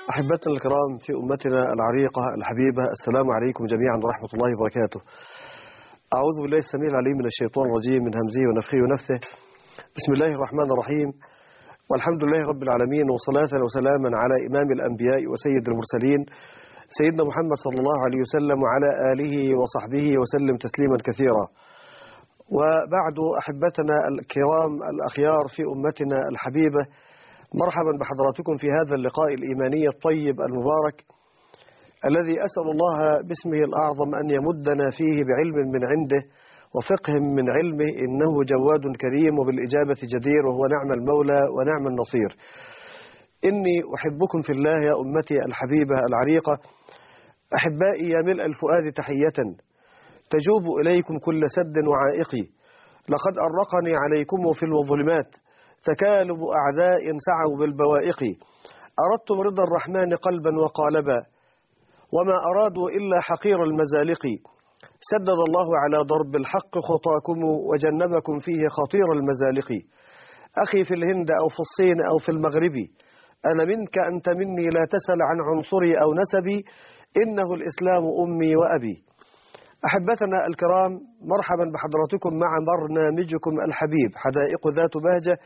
أحبتنا الكرام في أمتنا العريقة الحبيبة، السلام عليكم جميعا ورحمة الله وبركاته. أعوذ بالله السميع العليم من الشيطان الرجيم من همزه ونفخه ونفثه. بسم الله الرحمن الرحيم، والحمد لله رب العالمين، وصلاة وسلاما على إمام الأنبياء وسيد المرسلين سيدنا محمد صلى الله عليه وسلم وعلى آله وصحبه وسلم تسليما كثيرا. وبعد أحبتنا الكرام الأخيار في أمتنا الحبيبة، مرحبا بحضراتكم في هذا اللقاء الإيماني الطيب المبارك الذي أسأل الله باسمه الأعظم أن يمدنا فيه بعلم من عنده وفقه من علمه، إنه جواد كريم وبالإجابة جدير، وهو نعم المولى ونعم النصير. إني أحبكم في الله يا أمتي الحبيبة العريقة، أحبائي يا ملء الفؤاد تحية تجوب إليكم كل سد وعائق. لقد أرقني عليكم في الظلمات تكالب أعداء سعوا بالبوائق. أردتم رضا الرحمن قلبا وقالبا، وما أرادوا إلا حقير المزالق. سدد الله على ضرب الحق خطاكم وجنبكم فيه خطير المزالق. أخي في الهند أو في الصين أو في المغرب، أنا منك أنت مني، لا تسل عن عنصري أو نسبي، إنه الإسلام أمي وأبي. أحبتنا الكرام، مرحبا بحضراتكم مع برنامجكم الحبيب حدائق ذات بهجة،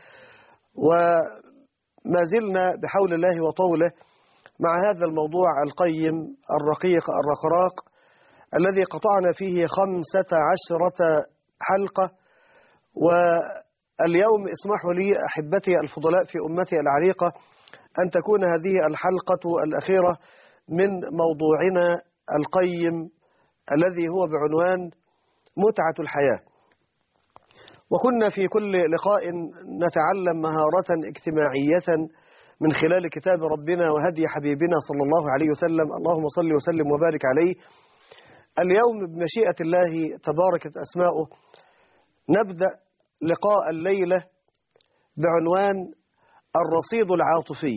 وما زلنا بحول الله وطوله مع هذا الموضوع القيم الرقيق الرقراق الذي قطعنا فيه 15 حلقة. واليوم اسمحوا لي أحبتي الفضلاء في أمتي العريقة أن تكون هذه الحلقة الأخيرة من موضوعنا القيم الذي هو بعنوان متعة الحياة. وكنا في كل لقاء نتعلم مهارة اجتماعية من خلال كتاب ربنا وهدي حبيبنا صلى الله عليه وسلم، اللهم صل وسلم وبارك عليه. اليوم بمشيئة الله تباركت أسماؤه نبدأ لقاء الليلة بعنوان الرصيد العاطفي،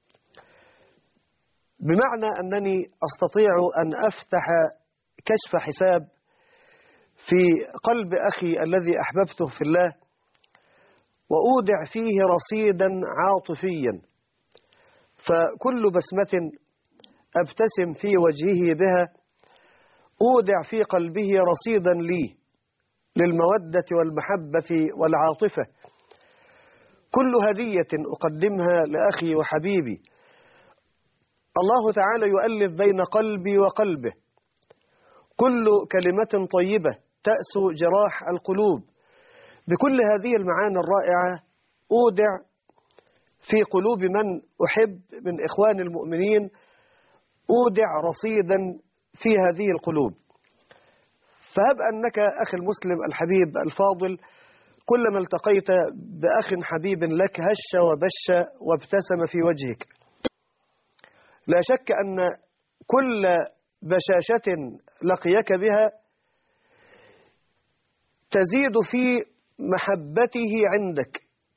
بمعنى أنني أستطيع أن أفتح كشف حساب في قلب أخي الذي أحببته في الله، وأودع فيه رصيدا عاطفيا، فكل بسمة أبتسم في وجهه بها أودع في قلبه رصيدا لي للمودة والمحبة والعاطفة. كل هدية أقدمها لأخي وحبيبي الله تعالى يؤلف بين قلبي وقلبه. كل كلمة طيبة تأسو جراح القلوب. بكل هذه المعاني الرائعة أودع في قلوب من أحب من إخوان المؤمنين، أودع رصيدا في هذه القلوب. فهب أنك أخي المسلم الحبيب الفاضل كلما التقيت بأخ حبيب لك هش وبش وابتسم في وجهك، لا شك أن كل بشاشة لقيك بها تزيد في محبته عندك،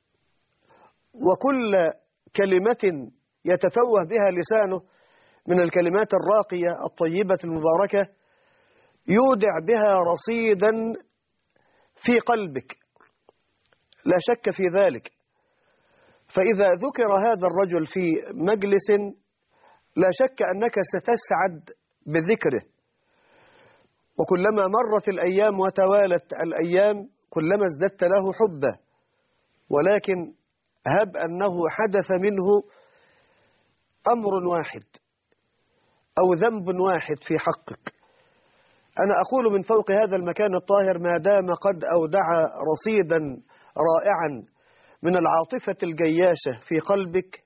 وكل كلمة يتفوه بها لسانه من الكلمات الراقية الطيبة المباركة يودع بها رصيدا في قلبك، لا شك في ذلك. فإذا ذكر هذا الرجل في مجلس لا شك أنك ستسعد بذكره، وكلما مرت الأيام وتوالت الأيام كلما ازددت له حبه. ولكن هب أنه حدث منه أمر واحد أو ذنب واحد في حقك، أنا أقول من فوق هذا المكان الطاهر ما دام قد أودع رصيدا رائعا من العاطفة الجياشة في قلبك،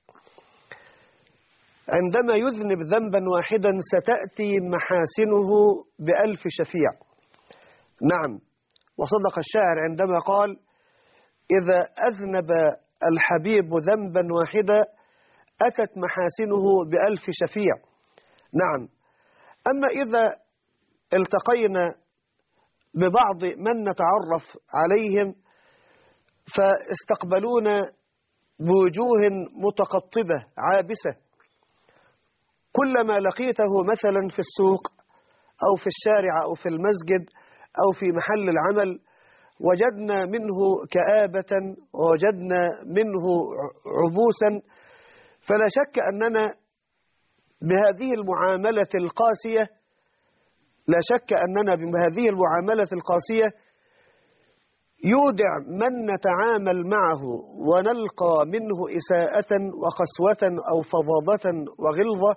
عندما يذنب ذنبا واحدا ستأتي محاسنه ب1000 شفيع. نعم، وصدق الشاعر عندما قال: إذا أذنب الحبيب ذنبا واحدا أتت محاسنه ب1000 شفيع. نعم، أما إذا التقينا ببعض من نتعرف عليهم فاستقبلونا بوجوه متقطبة عابسة، كلما لقيته مثلا في السوق أو في الشارع أو في المسجد أو في محل العمل وجدنا منه كآبة ووجدنا منه عبوسا، فلا شك أننا بهذه المعاملة القاسية، لا شك أننا بهذه المعاملة القاسية يودع من نتعامل معه ونلقى منه إساءة وقسوة أو فظاظة وغلظة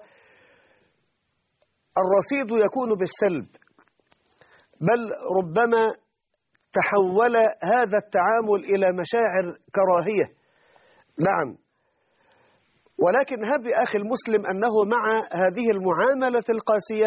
الرصيد يكون بالسلب، بل ربما تحول هذا التعامل إلى مشاعر كراهية. نعم، ولكن هب أخي المسلم أنه مع هذه المعاملة القاسية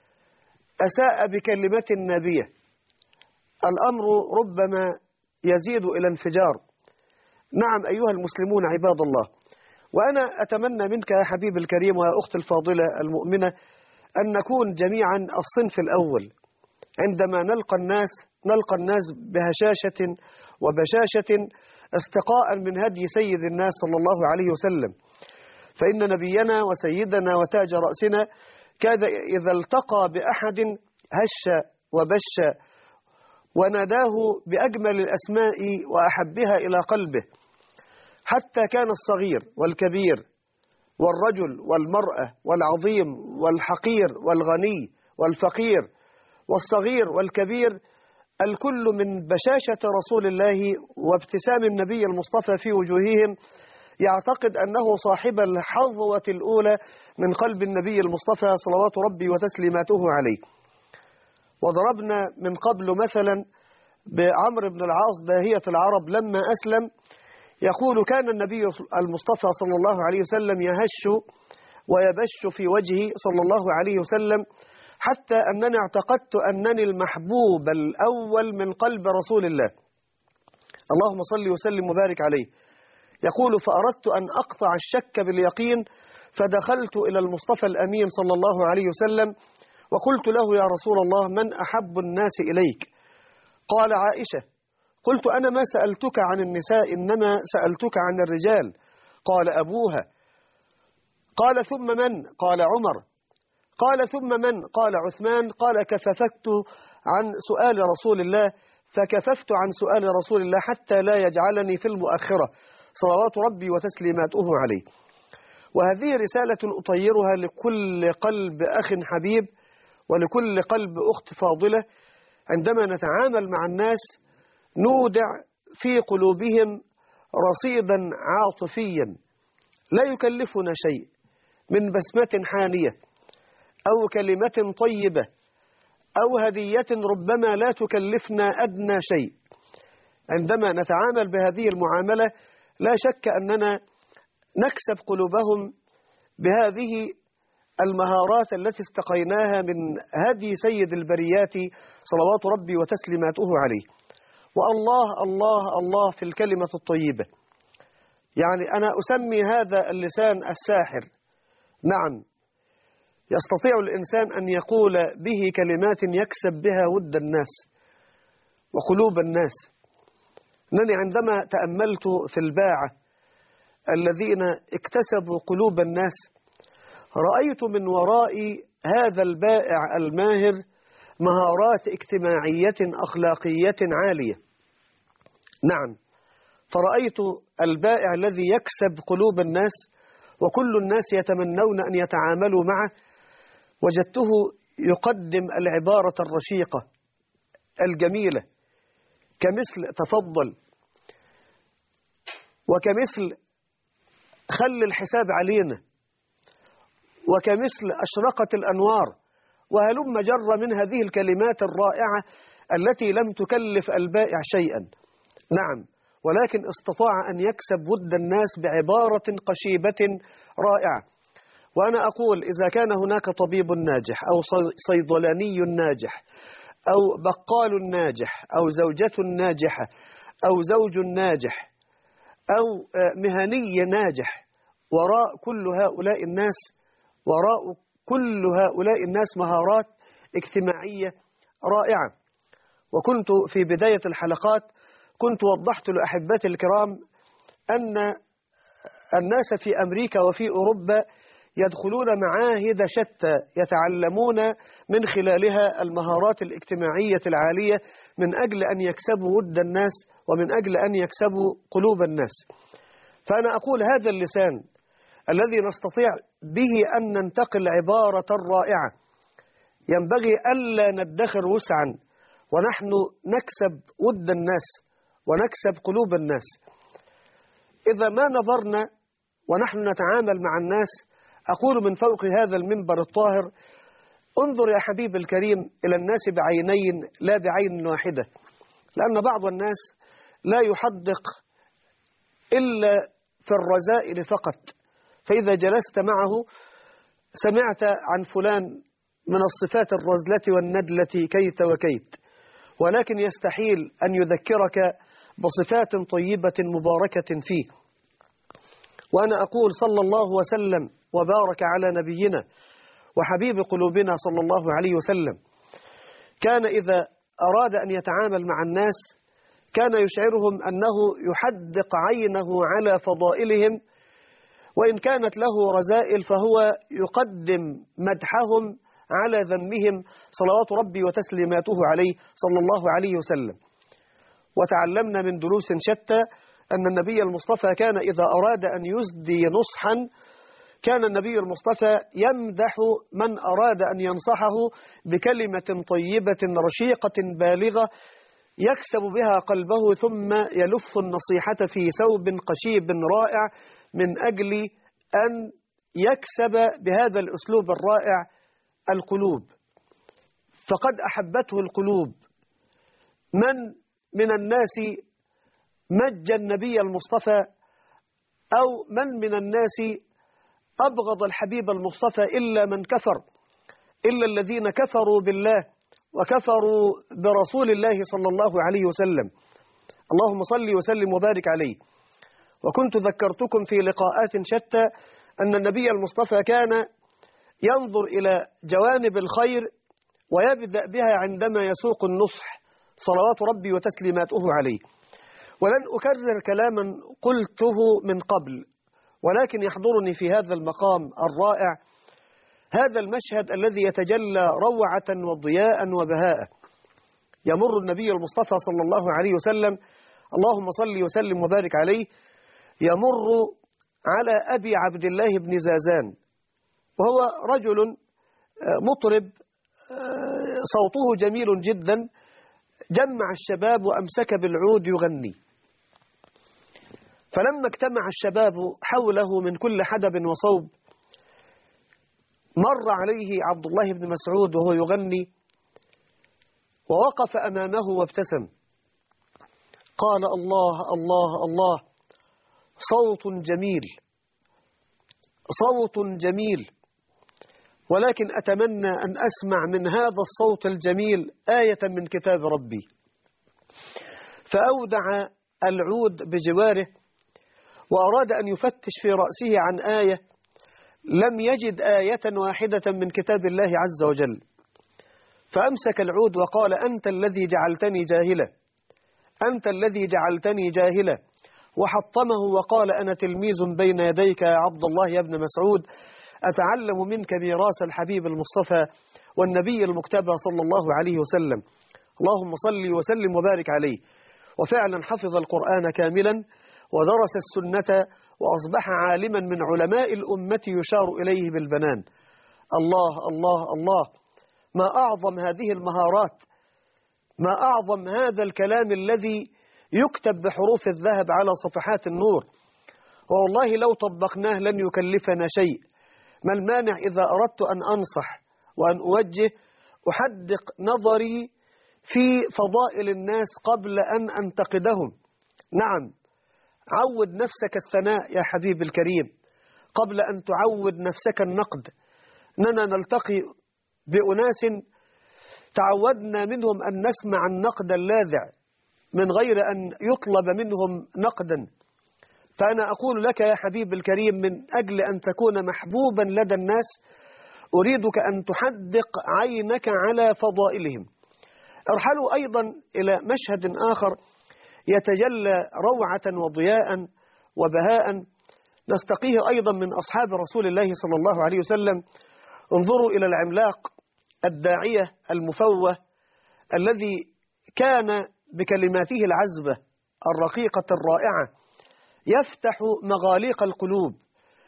أساء بكلمة نابية، الأمر ربما يزيد إلى انفجار. نعم أيها المسلمون عباد الله، وأنا أتمنى منك يا حبيبي الكريم ويا أختي الفاضلة المؤمنة أن نكون جميعا الصنف الأول عندما نلقى الناس بهشاشة وبشاشة استقاء من هدي سيد الناس صلى الله عليه وسلم، فإن نبينا وسيدنا وتاج رأسنا كاد إذا التقى بأحد هش وبش وناداه بأجمل الأسماء وأحبها إلى قلبه، حتى كان الصغير والكبير والرجل والمرأة والعظيم والحقير والغني والفقير والصغير والكبير، الكل من بشاشة رسول الله وابتسام النبي المصطفى في وجوههم يعتقد أنه صاحب الحظوة الأولى من قلب النبي المصطفى صلوات ربي وتسليماته عليه. وضربنا من قبل مثلا بعمرو بن العاص داهية العرب لما أسلم، يقول كان النبي المصطفى صلى الله عليه وسلم يهش ويبش في وجهه صلى الله عليه وسلم حتى أنني اعتقدت أنني المحبوب الأول من قلب رسول الله، اللهم صل وسلم وبارك عليه. يقول فأردت أن أقطع الشك باليقين فدخلت إلى المصطفى الأمين صلى الله عليه وسلم وقلت له يا رسول الله من أحب الناس إليك؟ قال عائشة. قلت أنا ما سألتك عن النساء إنما سألتك عن الرجال. قال أبوها. قال ثم من؟ قال عمر. قال ثم من؟ قال عثمان. قال كففت عن سؤال رسول الله فكففت عن سؤال رسول الله حتى لا يجعلني في المؤخرة صلوات ربي وتسليماته عليه. وهذه رسالة أطيرها لكل قلب أخ حبيب ولكل قلب أخت فاضلة، عندما نتعامل مع الناس نودع في قلوبهم رصيدا عاطفيا لا يكلفنا شيء من بسمة حانية أو كلمة طيبة أو هدية ربما لا تكلفنا أدنى شيء. عندما نتعامل بهذه المعاملة لا شك أننا نكسب قلوبهم بهذه المهارات التي استقيناها من هدي سيد البريات صلوات ربي وتسليماته عليه. والله الله الله في الكلمة الطيبة، يعني أنا أسمي هذا اللسان الساحر. نعم، يستطيع الإنسان أن يقول به كلمات يكسب بها ود الناس وقلوب الناس. أنني عندما تأملت في الباعة الذين اكتسبوا قلوب الناس رأيت من وراء هذا البائع الماهر مهارات اجتماعية أخلاقية عالية. نعم، فرأيت البائع الذي يكسب قلوب الناس وكل الناس يتمنون أن يتعاملوا معه، وجدته يقدم العبارة الرشيقة الجميلة كمثل تفضل، وكمثل خلي الحساب علينا، وكمثل أشرقت الأنوار، وهلم جر من هذه الكلمات الرائعة التي لم تكلف البائع شيئا. نعم، ولكن استطاع أن يكسب ود الناس بعبارة قشيبة رائعة. وأنا أقول إذا كان هناك طبيب ناجح أو صيدلاني ناجح أو بقال ناجح أو زوجة ناجحة أو زوج ناجح أو مهني ناجح، وراء كل هؤلاء الناس مهارات اجتماعية رائعة. وكنت في بداية الحلقات كنت وضحت لأحبتي الكرام أن الناس في أمريكا وفي أوروبا يدخلون معاهد شتى يتعلمون من خلالها المهارات الاجتماعية العالية من أجل أن يكسبوا ود الناس ومن أجل أن يكسبوا قلوب الناس. فأنا أقول هذا اللسان الذي نستطيع به أن ننتقل عبارة رائعة. ينبغي ألا ندخر وسعا ونحن نكسب ود الناس ونكسب قلوب الناس. إذا ما نظرنا ونحن نتعامل مع الناس، أقول من فوق هذا المنبر الطاهر: انظر يا حبيب الكريم إلى الناس بعينين لا بعين واحدة، لأن بعض الناس لا يحدق إلا في الرذائل فقط، فإذا جلست معه سمعت عن فلان من الصفات الرذلة والندلة كيت وكيت، ولكن يستحيل أن يذكرك بصفات طيبة مباركة فيه. وأنا أقول صلى الله وسلم وبارك على نبينا وحبيب قلوبنا صلى الله عليه وسلم، كان إذا أراد أن يتعامل مع الناس كان يشعرهم أنه يحدق عينه على فضائلهم، وإن كانت له رذائل فهو يقدم مدحهم على ذمهم صلوات ربي وتسليماته عليه صلى الله عليه وسلم. وتعلمنا من دروس شتى أن النبي المصطفى كان إذا أراد أن يسدي نصحا كان النبي المصطفى يمدح من أراد أن ينصحه بكلمة طيبة رشيقة بالغة يكسب بها قلبه، ثم يلف النصيحة في ثوب قشيب رائع من أجل أن يكسب بهذا الأسلوب الرائع القلوب. فقد أحبته القلوب. من الناس مج النبي المصطفى، أو من الناس أبغض الحبيب المصطفى إلا من كفر، إلا الذين كفروا بالله وكفروا برسول الله صلى الله عليه وسلم. اللهم صل وسلم وبارك عليه. وكنت ذكرتكم في لقاءات شتى أن النبي المصطفى كان ينظر إلى جوانب الخير ويبدأ بها عندما يسوق النصح صلوات ربي وتسليماته عليه. ولن أكرر كلاما قلته من قبل، ولكن يحضرني في هذا المقام الرائع هذا المشهد الذي يتجلى روعة وضياء وبهاء. يمر النبي المصطفى صلى الله عليه وسلم، اللهم صل وسلم وبارك عليه، يمر على أبي عبد الله بن زازان، وهو رجل مطرب صوته جميل جدا، جمع الشباب وأمسك بالعود يغني. فلما اجتمع الشباب حوله من كل حدب وصوب مر عليه عبد الله بن مسعود وهو يغني، ووقف أمامه وابتسم، قال: الله الله الله، صوت جميل، صوت جميل، ولكن أتمنى أن أسمع من هذا الصوت الجميل آية من كتاب ربي. فأودع العود بجواره وأراد أن يفتش في رأسه عن آية، لم يجد آية واحدة من كتاب الله عز وجل. فأمسك العود وقال: أنت الذي جعلتني جاهلا، أنت الذي جعلتني جاهلا، وحطمه وقال: أنا تلميذ بين يديك يا عبد الله يا ابن مسعود، أتعلم منك ميراث الحبيب المصطفى والنبي المجتبى صلى الله عليه وسلم. اللهم صل وسلم وبارك عليه. وفعلا حفظ القرآن كاملا ودرس السنة وأصبح عالما من علماء الأمة يشار إليه بالبنان. الله الله الله، ما أعظم هذه المهارات، ما أعظم هذا الكلام الذي يكتب بحروف الذهب على صفحات النور. والله لو طبقناه لن يكلفنا شيء. ما المانع إذا أردت أن أنصح وأن أوجه أحدق نظري في فضائل الناس قبل أن أنتقدهم. نعم، عود نفسك الثناء يا حبيب الكريم قبل أن تعود نفسك النقد. أننا نلتقي بأناس تعودنا منهم أن نسمع النقد اللاذع من غير أن يطلب منهم نقدا. فأنا أقول لك يا حبيب الكريم من أجل أن تكون محبوبا لدى الناس أريدك أن تحدق عينك على فضائلهم. ارحلوا أيضا إلى مشهد آخر يتجلى روعة وضياء وبهاء نستقيه أيضا من أصحاب رسول الله صلى الله عليه وسلم. انظروا إلى العملاق الداعية المفوه الذي كان بكلماته العذبة الرقيقة الرائعة يفتح مغاليق القلوب،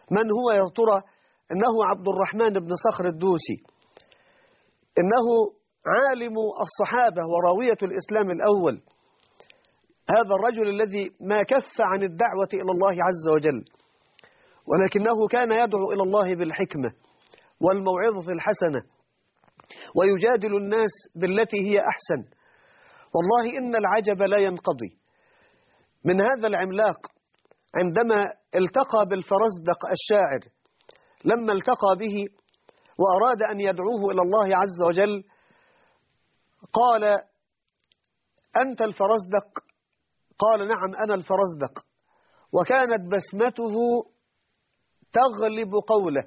من هو يا ترى؟ إنه عبد الرحمن بن صخر الدوسي، إنه عالم الصحابة وراوية الإسلام الأول. هذا الرجل الذي ما كف عن الدعوة إلى الله عز وجل، ولكنه كان يدعو إلى الله بالحكمة والموعظة الحسنة، ويجادل الناس بالتي هي أحسن. والله إن العجب لا ينقضي من هذا العملاق عندما التقى بالفرزدق الشاعر، لما التقى به وأراد أن يدعوه إلى الله عز وجل قال: أنت الفرزدق؟ قال: نعم أنا الفرزدق. وكانت بسمته تغلب قوله،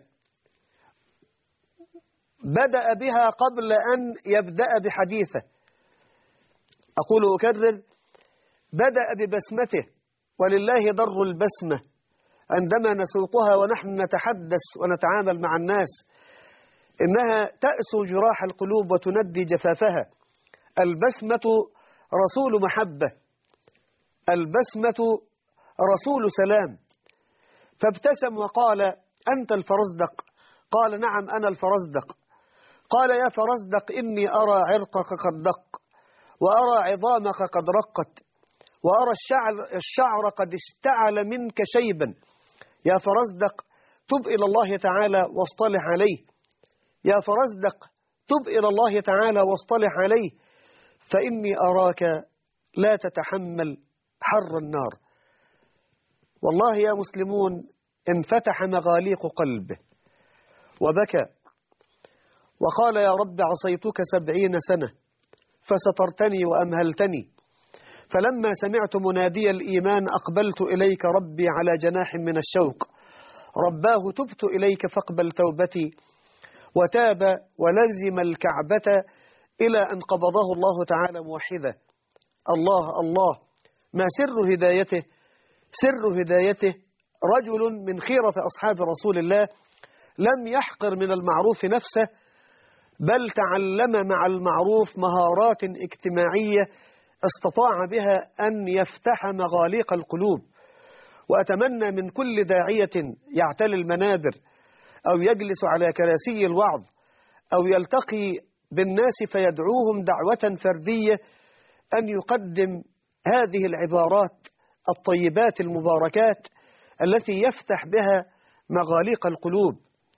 بدأ بها قبل أن يبدأ بحديثه. أقول أكرر: بدأ ببسمته، ولله در البسمة عندما نسوقها ونحن نتحدث ونتعامل مع الناس، إنها تأسو جراح القلوب وتندي جفافها. البسمة رسول محبة، البسمة رسول سلام. فابتسم وقال: أنت الفرزدق؟ قال: نعم أنا الفرزدق. قال: يا فرزدق إني أرى عرقك قد دق، وأرى عظامك قد رقت، وأرى الشعر قد اشتعل منك شيبا. يا فرزدق تب إلى الله تعالى واصطلح عليه، يا فرزدق تب إلى الله تعالى واصطلح عليه، فإني أراك لا تتحمل حر النار. والله يا مسلمون انفتح مغاليق قلبه وبكى وقال: يا رب عصيتك 70 سنة فسترتني وأمهلتني، فلما سمعت منادي الإيمان أقبلت إليك ربي على جناح من الشوق، رباه تبت إليك فاقبل توبتي، وتاب ولزم الكعبة إلى أن قبضه الله تعالى موحدا. الله الله، ما سر هدايته؟ سر هدايته رجل من خيرة أصحاب رسول الله لم يحقر من المعروف نفسه، بل تعلم مع المعروف مهارات اجتماعية استطاع بها أن يفتح مغاليق القلوب. وأتمنى من كل داعية يعتلي المنابر أو يجلس على كراسي الوعظ أو يلتقي بالناس فيدعوهم دعوة فردية أن يقدم هذه العبارات الطيبات المباركات التي يفتح بها مغاليق القلوب.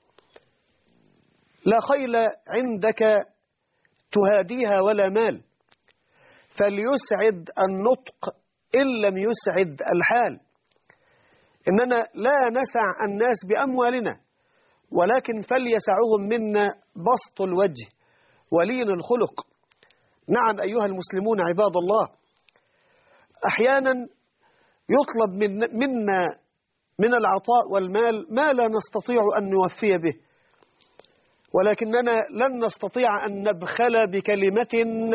لا خيل عندك تهاديها ولا مال، فليسعد النطق إن لم يسعد الحال. إننا لا نسع الناس بأموالنا، ولكن فليسعهم منا بسط الوجه ولين الخلق. نعم أيها المسلمون عباد الله، أحيانا يطلب منا من العطاء والمال ما لا نستطيع أن نوفي به، ولكننا لن نستطيع أن نبخل بكلمة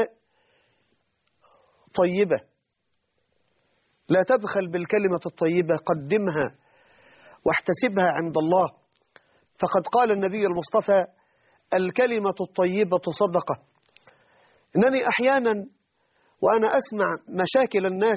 طيبة. لا تبخل بالكلمة الطيبة، قدمها واحتسبها عند الله، فقد قال النبي المصطفى: الكلمة الطيبة صدقة. إنني أحيانا وأنا أسمع مشاكل الناس،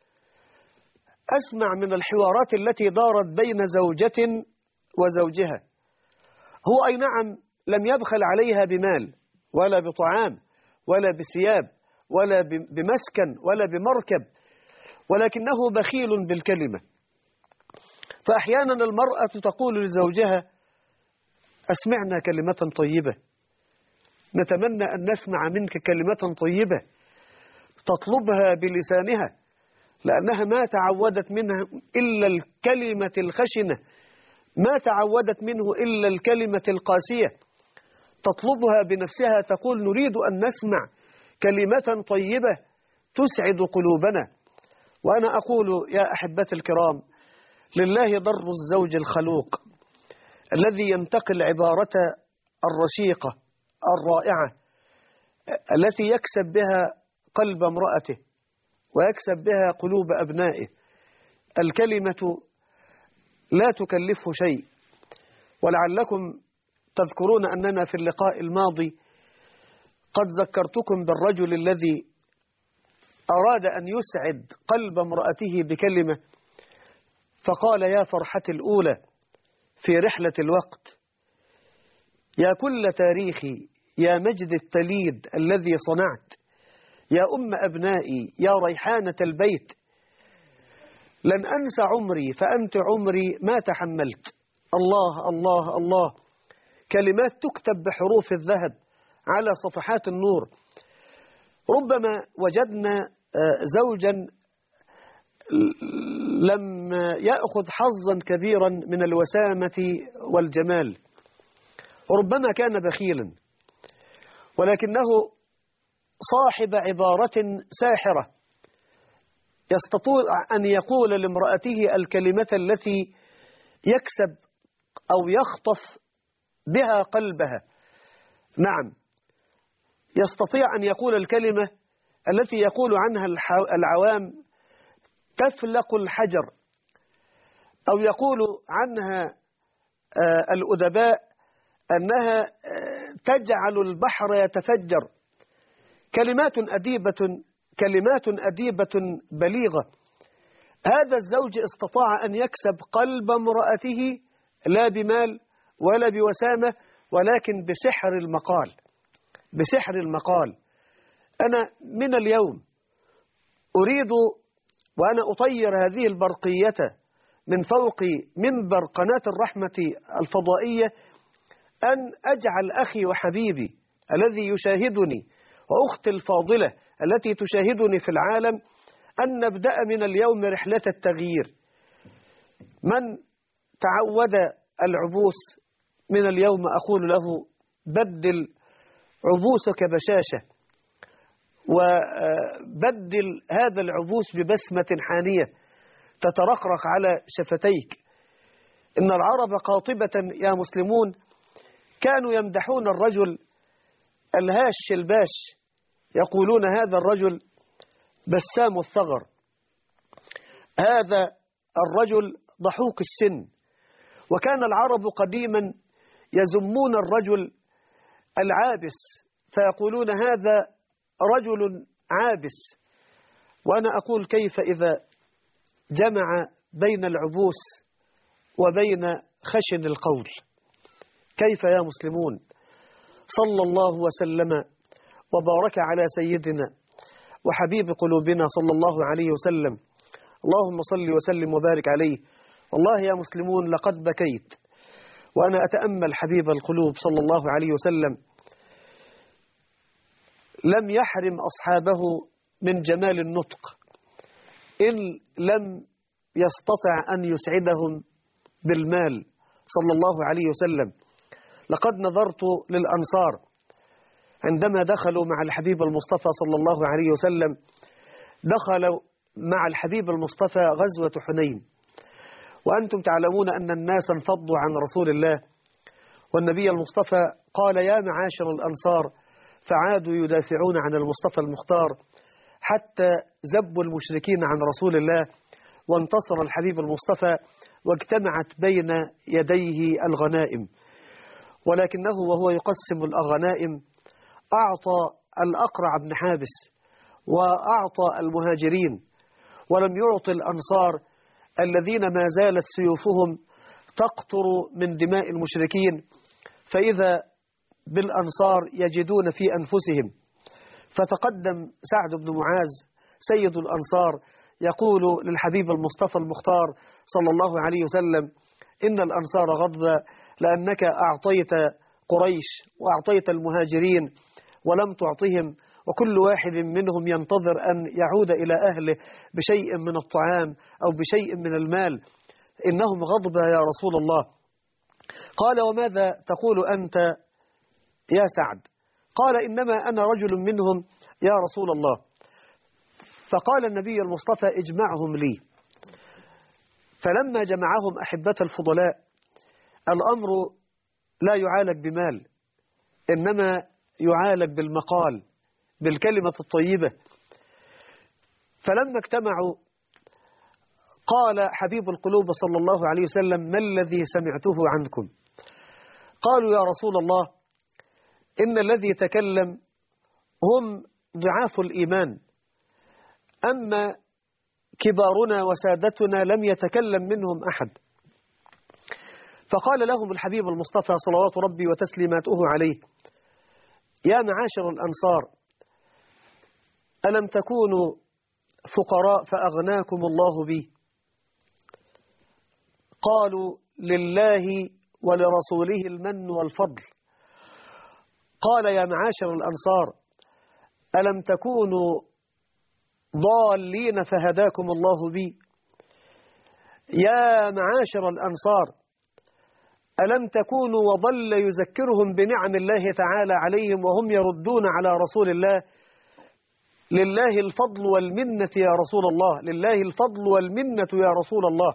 أسمع من الحوارات التي دارت بين زوجة وزوجها، هو أي نعم لم يبخل عليها بمال ولا بطعام ولا بثياب ولا بمسكن ولا بمركب، ولكنه بخيل بالكلمة. فأحيانا المرأة تقول لزوجها: أسمعنا كلمة طيبة، نتمنى أن نسمع منك كلمة طيبة، تطلبها بلسانها، لأنها ما تعودت منها إلا الكلمة الخشنة، ما تعودت منه إلا الكلمة القاسية. تطلبها بنفسها، تقول: نريد أن نسمع كلمة طيبة تسعد قلوبنا. وأنا أقول يا أحبتي الكرام، لله ضر الزوج الخلوق الذي ينتقي العبارة الرشيقة الرائعة التي يكسب بها قلب امرأته ويكسب بها قلوب أبنائه. الكلمة لا تكلفه شيء. ولعلكم تذكرون أننا في اللقاء الماضي قد ذكرتكم بالرجل الذي أراد أن يسعد قلب امرأته بكلمة، فقال: يا فرحتي الأولى في رحلة الوقت. يا كل تاريخي يا مجد التليد الذي صنعت، يا أم أبنائي يا ريحانة البيت، لن أنسى عمري فأنت عمري ما تحملت. الله الله الله، كلمات تكتب بحروف الذهب على صفحات النور. ربما وجدنا زوجا لم يأخذ حظا كبيرا من الوسامة والجمال، ربما كان بخيلا، ولكنه صاحب عبارة ساحرة يستطيع أن يقول لامرأته الكلمة التي يكسب أو يخطف بها قلبها. نعم، يستطيع أن يقول الكلمة التي يقول عنها العوام تفلق الحجر، أو يقول عنها الأدباء أنها تجعل البحر يتفجر. كلمات أديبة، كلمات أديبة بليغة. هذا الزوج استطاع أن يكسب قلب امرأته لا بمال ولا بوسامة، ولكن بسحر المقال، بسحر المقال. أنا من اليوم أريد وأنا أطير هذه البرقية من فوق منبر قناة الرحمة الفضائية أن أجعل أخي وحبيبي الذي يشاهدني وأختي الفاضلة التي تشاهدني في العالم أن نبدأ من اليوم رحلة التغيير. من تعود العبوس من اليوم أقول له بدل عبوسك بشاشة، وبدل هذا العبوس ببسمة حانية تترقرق على شفتيك. إن العرب قاطبة يا مسلمون كانوا يمدحون الرجل الهاش الباش، يقولون هذا الرجل بسام الثغر، هذا الرجل ضحوك السن. وكان العرب قديما يذمون الرجل العابس فيقولون هذا رجل عابس. وأنا أقول كيف إذا جمع بين العبوس وبين خشن القول؟ كيف يا مسلمون؟ صلى الله وسلم وبارك على سيدنا وحبيب قلوبنا صلى الله عليه وسلم. اللهم صل وسلم وبارك عليه. والله يا مسلمون لقد بكيت وأنا أتأمل حبيب القلوب صلى الله عليه وسلم. لم يحرم أصحابه من جمال النطق إن لم يستطع أن يسعدهم بالمال صلى الله عليه وسلم. لقد نظرت للأنصار عندما دخلوا مع الحبيب المصطفى صلى الله عليه وسلم، دخلوا مع الحبيب المصطفى غزوة حنين، وأنتم تعلمون أن الناس انفضوا عن رسول الله، والنبي المصطفى قال يا معاشر الأنصار، فعادوا يدافعون عن المصطفى المختار حتى زبوا المشركين عن رسول الله، وانتصر الحبيب المصطفى واجتمعت بين يديه الغنائم. ولكنه وهو يقسم الغنائم أعطى الأقرع بن حابس وأعطى المهاجرين، ولم يعطي الأنصار الذين ما زالت سيوفهم تقطر من دماء المشركين، فإذا بالأنصار يجدون في أنفسهم. فتقدم سعد بن معاذ سيد الأنصار يقول للحبيب المصطفى المختار صلى الله عليه وسلم إن الأنصار غضبا لأنك أعطيت قريش وأعطيت المهاجرين ولم تعطهم، وكل واحد منهم ينتظر أن يعود إلى أهله بشيء من الطعام أو بشيء من المال، إنهم غضبا يا رسول الله. قال وماذا تقول أنت يا سعد؟ قال إنما أنا رجل منهم يا رسول الله. فقال النبي المصطفى اجمعهم لي. فلما جمعهم أحبة الفضلاء الأمر لا يعالج بمال، إنما يعالج بالمقال، بالكلمة الطيبة. فلما اجتمعوا قال حبيب القلوب صلى الله عليه وسلم ما الذي سمعته عنكم؟ قالوا يا رسول الله إن الذي تكلم هم ضعاف الإيمان، أما كبارنا وسادتنا لم يتكلم منهم أحد. فقال لهم الحبيب المصطفى صلوات ربي وتسليماته عليه: يا معاشر الأنصار، ألم تكونوا فقراء فأغناكم الله بي؟ قالوا: لله ولرسوله المن والفضل. قال: يا معاشر الأنصار، ألم تكونوا ضالين فهداكم الله بي؟ يا معاشر الأنصار، ألم تكونوا وظل يذكرهم بنعم الله تعالى عليهم وهم يردون على رسول الله: لله الفضل والمنة يا رسول الله، لله الفضل والمنة يا رسول الله.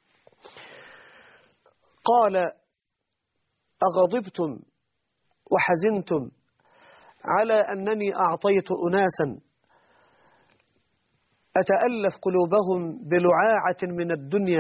قال: أغضبتم وحزنتم على أنني أعطيت أناسا أتألف قلوبهم بلعاعة من الدنيا،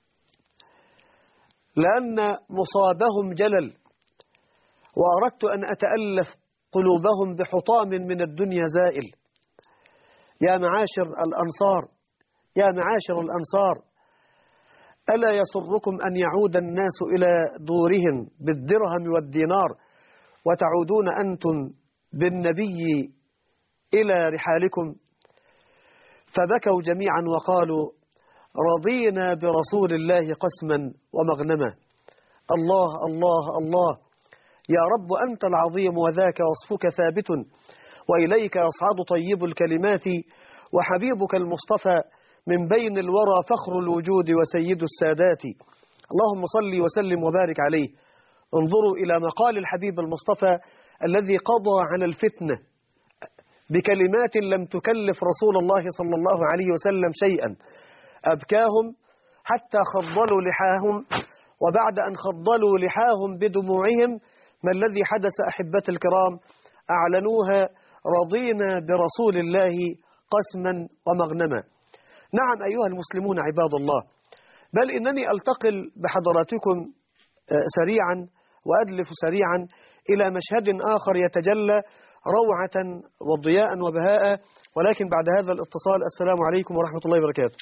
لأن مصابهم جلل، وأردت أن أتألف قلوبهم بحطام من الدنيا زائل. يا معاشر الأنصار، يا معاشر الأنصار، ألا يسركم أن يعود الناس إلى دورهم بالدرهم والدينار وتعودون أنتم بالنبي إلى رحالكم؟ فبكوا جميعا وقالوا: رضينا برسول الله قسما ومغنما. الله الله الله، يا رب أنت العظيم وذاك وصفك ثابت، وإليك يصعد طيب الكلمات، وحبيبك المصطفى من بين الورى فخر الوجود وسيد السادات. اللهم صل وسلم وبارك عليه. انظروا إلى مقال الحبيب المصطفى الذي قضى على الفتنة بكلمات لم تكلف رسول الله صلى الله عليه وسلم شيئا، أبكاهم حتى خضلوا لحاهم، وبعد أن خضلوا لحاهم بدموعهم ما الذي حدث أحبتي الكرام؟ أعلنوها: رضينا برسول الله قسما ومغنما. نعم أيها المسلمون عباد الله، بل إنني ألتقل بحضراتكم سريعا وأدلف سريعا إلى مشهد آخر يتجلى روعة وضياء وبهاء، ولكن بعد هذا الاتصال. السلام عليكم ورحمة الله وبركاته.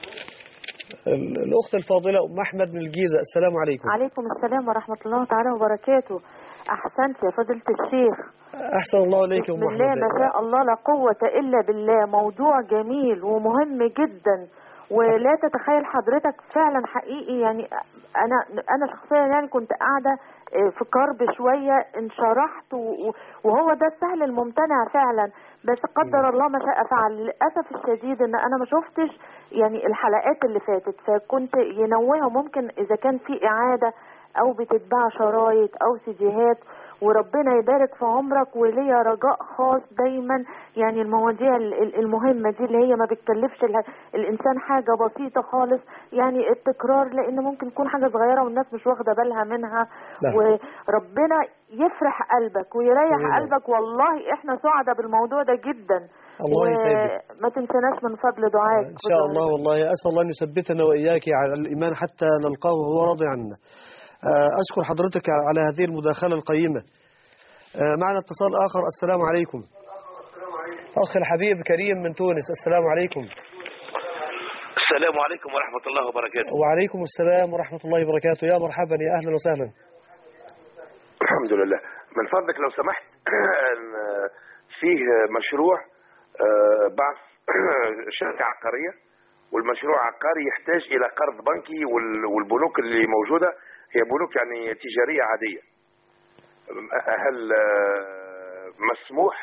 الأخت الفاضلة أم أحمد من الجيزة، السلام عليكم. عليكم السلام ورحمة الله تعالى وبركاته. أحسنت يا فضيلة الشيخ. أحسن الله إليك يا أم أحمد. بسم الله ما شاء الله لا قوة إلا بالله. موضوع جميل ومهم جدا، ولا تتخيل حضرتك فعلا حقيقي. يعني أنا شخصيا يعني كنت قاعدة في كرب شوية، انشرحت وهو ده السهل الممتنع فعلا، بس قدر الله ما شاء فعل. للأسف الشديد ان انا ما شفتش يعني الحلقات اللي فاتت، فكنت ينوهوا ممكن اذا كان في اعادة او بتتباع شرايط او سيديهات. وربنا يبارك في عمرك، وليا رجاء خاص دايما يعني المواضيع المهمة دي اللي هي ما بتكلفش الانسان حاجة بسيطة خالص، يعني التكرار، لان ممكن يكون حاجة صغيرة والناس مش واخدة بالها منها. لا. وربنا يفرح قلبك ويريح قلبك، والله احنا سعداء بالموضوع ده جدا. الله يسعدك. ما تنسناش من فضل دعائك إن شاء الله. والله أسأل الله أن يثبتنا وإياك على الإيمان حتى نلقاه وهو راضي عنا. أشكر حضرتك على هذه المداخلة القيمة. معنا اتصال آخر. السلام عليكم. أخي الحبيب كريم من تونس، السلام عليكم. السلام عليكم ورحمة الله وبركاته. وعليكم السلام ورحمة الله وبركاته. يا مرحبا، يا أهلا وسهلا. الحمد لله. من فضلك لو سمحت، فيه مشروع بعث شركة عقارية، والمشروع عقاري يحتاج إلى قرض بنكي، والبنوك اللي موجودة هي بنوك يعني تجارية عادية. هل مسموح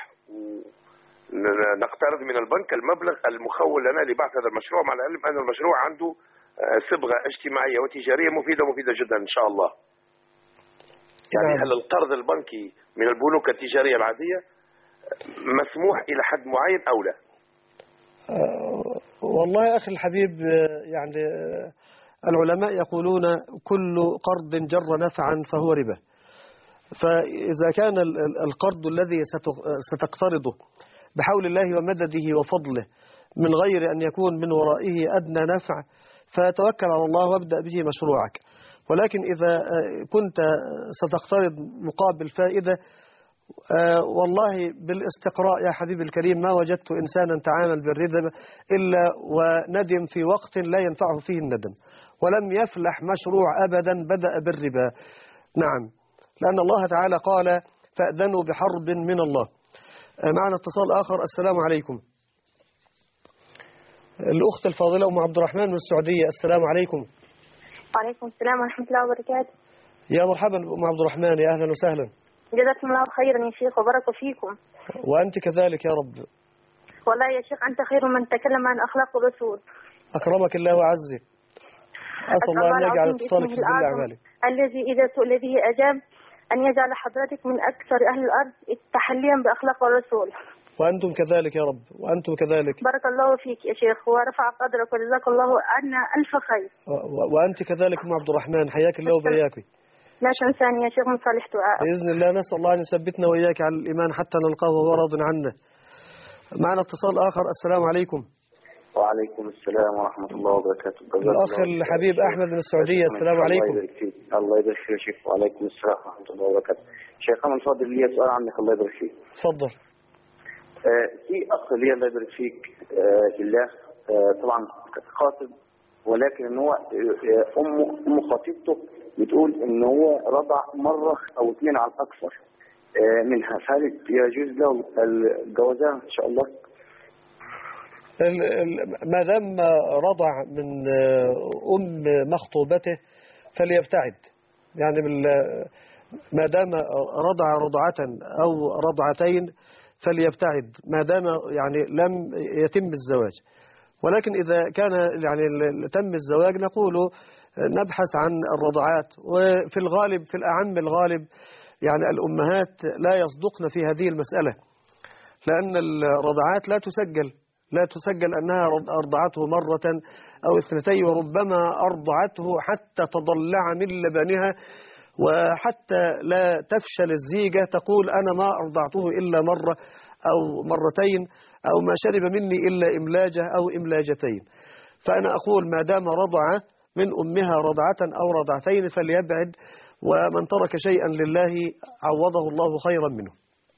نقترض من البنك المبلغ المخول لنا لبعث هذا المشروع، مع العلم أن المشروع عنده صبغة اجتماعية وتجارية مفيدة جدا إن شاء الله؟ يعني هل القرض البنكي من البنوك التجارية العادية مسموح إلى حد معين أو لا؟ والله أخي الحبيب، يعني العلماء يقولون كل قرض جر نفعا فهو ربا. فإذا كان القرض الذي ستقترضه بحول الله ومدده وفضله من غير أن يكون من ورائه أدنى نفع، فتوكل على الله وابدأ به مشروعك. ولكن إذا كنت ستقترض مقابل فائدة والله بالاستقراء يا حبيبي الكريم ما وجدت إنسانا تعامل بالربا إلا وندم في وقت لا ينفعه فيه الندم، ولم يفلح مشروع أبدا بدأ بالربا. نعم، لأن الله تعالى قال فأذنوا بحرب من الله. معنا اتصال آخر. السلام عليكم. الأخت الفاضلة أم عبد الرحمن من السعودية. السلام عليكم. وعليكم السلام ورحمة الله وبركاته. يا مرحبا أم عبد الرحمن، يا أهلا وسهلا. جزاكم الله خيرا يا شيخ وبارك فيكم. وأنت كذلك يا رب. والله يا شيخ أنت خير من تكلم عن أخلاق الرسول. أكرمك الله وعزك. أسأل الله أن يجعل اتصالك في كل أعمالك. الذي إذا سئل به أجاب، أن يجعل حضرتك من أكثر أهل الأرض تحليا بأخلاق الرسول. وأنتم كذلك يا رب، وأنتم كذلك. بارك الله فيك يا شيخ ورفع قدرك وجزاك الله عنا ألف خير. وأنت كذلك أم عبد الرحمن، حياك الله وبياك. لا تنساني يا شيخ من صالح دعاء. بإذن الله نسأل الله أن يثبتنا وإياك على الإيمان حتى نلقاه وهو راض عنا. معنا اتصال آخر. السلام عليكم. وعليكم السلام ورحمة الله وبركاته. الأخ الحبيب أحمد من السعودية. السلام عليكم. الله يبارك فيك يا شيخ. وعليكم السلام ورحمة الله وبركاته. شيخ أنا فاضل لي سؤال عنك الله يبارك فيك. تفضل. في أخ لي الله يبارك فيك بالله طبعا خاطب، ولكن إن هو أم خطيبته بتقول إن هو رضع مرة أو اثنين على الأكثر منها، فهل يجوز له الجوازها إن شاء الله؟ ما دام رضع من أم مخطوبته فليبتعد، يعني ما دام رضع رضعة أو رضعتين فليبتعد ما دام يعني لم يتم الزواج. ولكن إذا كان يعني تم الزواج نقول نبحث عن الرضعات، وفي الغالب في الأعم الغالب يعني الأمهات لا يصدقن في هذه المسألة، لأن الرضعات لا تسجل أنها أرضعته مرة أو اثنتين، وربما أرضعته حتى تضلع من لبنها، وحتى لا تفشل الزيجة تقول أنا ما أرضعته إلا مرة أو مرتين أو ما شرب مني إلا إملاجة أو إملاجتين. فأنا أقول ما دام رضع من أمها رضعة أو رضعتين فليبعد، ومن ترك شيئا لله عوضه الله خيرا منه.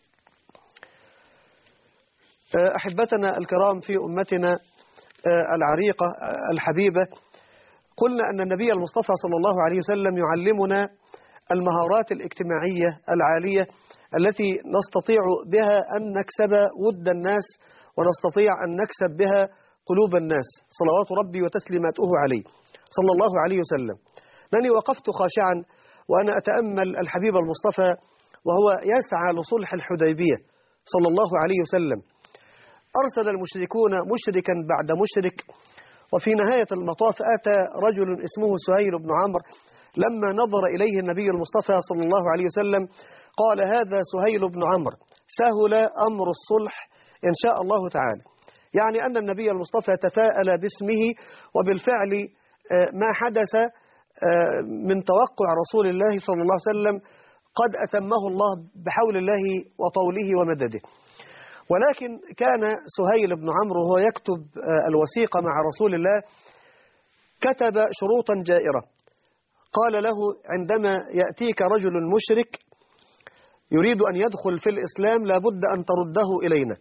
أحبتنا الكرام في أمتنا العريقة الحبيبة، قلنا أن النبي المصطفى صلى الله عليه وسلم يعلمنا المهارات الاجتماعية العالية التي نستطيع بها أن نكسب ود الناس ونستطيع أن نكسب بها قلوب الناس، صلوات ربي وتسليماته عليه صلى الله عليه وسلم. لأني وقفت خاشعا وأنا أتأمل الحبيب المصطفى وهو يسعى لصلح الحديبية صلى الله عليه وسلم. أرسل المشركون مشركا بعد مشرك، وفي نهاية المطاف أتى رجل اسمه سهيل بن عمرو، لما نظر إليه النبي المصطفى صلى الله عليه وسلم قال هذا سهيل بن عمرو سهل أمر الصلح إن شاء الله تعالى، يعني أن النبي المصطفى تفاءل باسمه، وبالفعل ما حدث من توقع رسول الله صلى الله عليه وسلم قد أتمه الله بحول الله وطوله ومدده. ولكن كان سهيل بن عمرو وهو يكتب الوثيقة مع رسول الله كتب شروطا جائرة، قال له عندما يأتيك رجل مشرك يريد أن يدخل في الإسلام لابد أن ترده إلينا،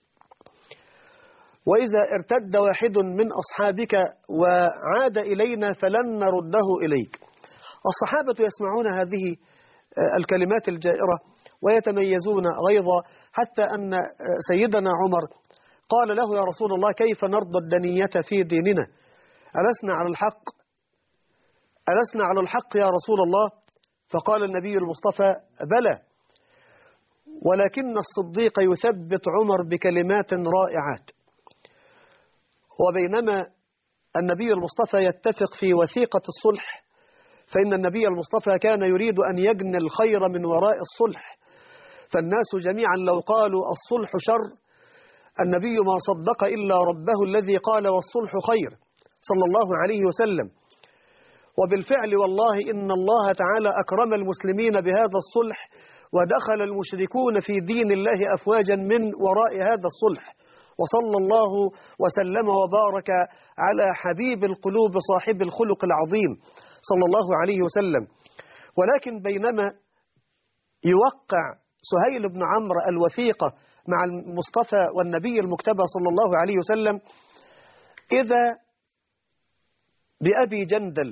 وإذا ارتد واحد من أصحابك وعاد إلينا فلن نرده إليك. الصحابة يسمعون هذه الكلمات الجائرة ويتميزون غيظا، حتى أن سيدنا عمر قال له يا رسول الله كيف نرضى الدنية في ديننا؟ ألسنا على الحق يا رسول الله؟ فقال النبي المصطفى بلى، ولكن الصديق يثبت عمر بكلمات رائعات. وبينما النبي المصطفى يتفق في وثيقة الصلح، فإن النبي المصطفى كان يريد أن يجني الخير من وراء الصلح، فالناس جميعا لو قالوا الصلح شر النبي ما صدق إلا ربه الذي قال والصلح خير صلى الله عليه وسلم. وبالفعل والله إن الله تعالى أكرم المسلمين بهذا الصلح، ودخل المشركون في دين الله أفواجا من وراء هذا الصلح، وصلى الله وسلم وبارك على حبيب القلوب صاحب الخلق العظيم صلى الله عليه وسلم. ولكن بينما يوقع سهيل بن عمرو الوثيقة مع المصطفى والنبي المجتبى صلى الله عليه وسلم، إذا بأبي جندل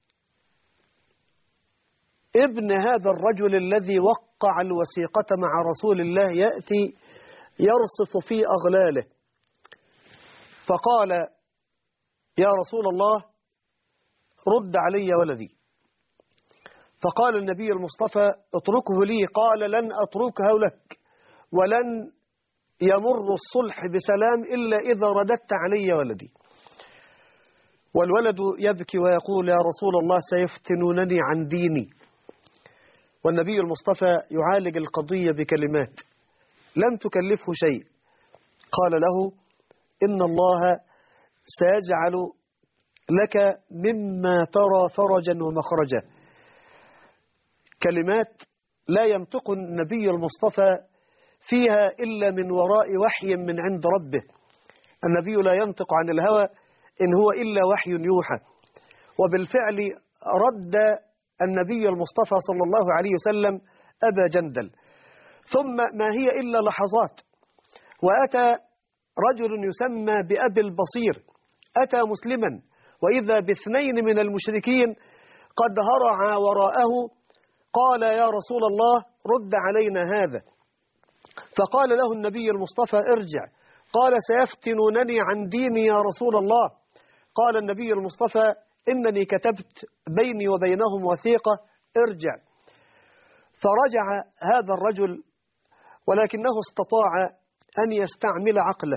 ابن هذا الرجل الذي وقع الوثيقة مع رسول الله يأتي يرصف في أغلاله، فقال: يا رسول الله رد علي ولدي. فقال النبي المصطفى: اتركه لي. قال: لن أتركه لك، ولن يمر الصلح بسلام إلا إذا رددت علي ولدي. والولد يبكي ويقول: يا رسول الله سيفتنونني عن ديني. والنبي المصطفى يعالج القضية بكلمات لم تكلفه شيء. قال له: إن الله سيجعل لك مما ترى فرجا ومخرجا. كلمات لا ينطق النبي المصطفى فيها إلا من وراء وحي من عند ربه. النبي لا ينطق عن الهوى إن هو إلا وحي يوحى. وبالفعل رد النبي المصطفى صلى الله عليه وسلم أبا جندل. ثم ما هي إلا لحظات، وأتى رجل يسمى بأبي البصير، أتى مسلما، وإذا باثنين من المشركين قد هرعا وراءه. قال: يا رسول الله رد علينا هذا. فقال له النبي المصطفى: ارجع. قال: سيفتنونني عن ديني يا رسول الله. قال النبي المصطفى: إنني كتبت بيني وبينهم وثيقة، ارجع. فرجع هذا الرجل، ولكنه استطاع أن يستعمل عقله.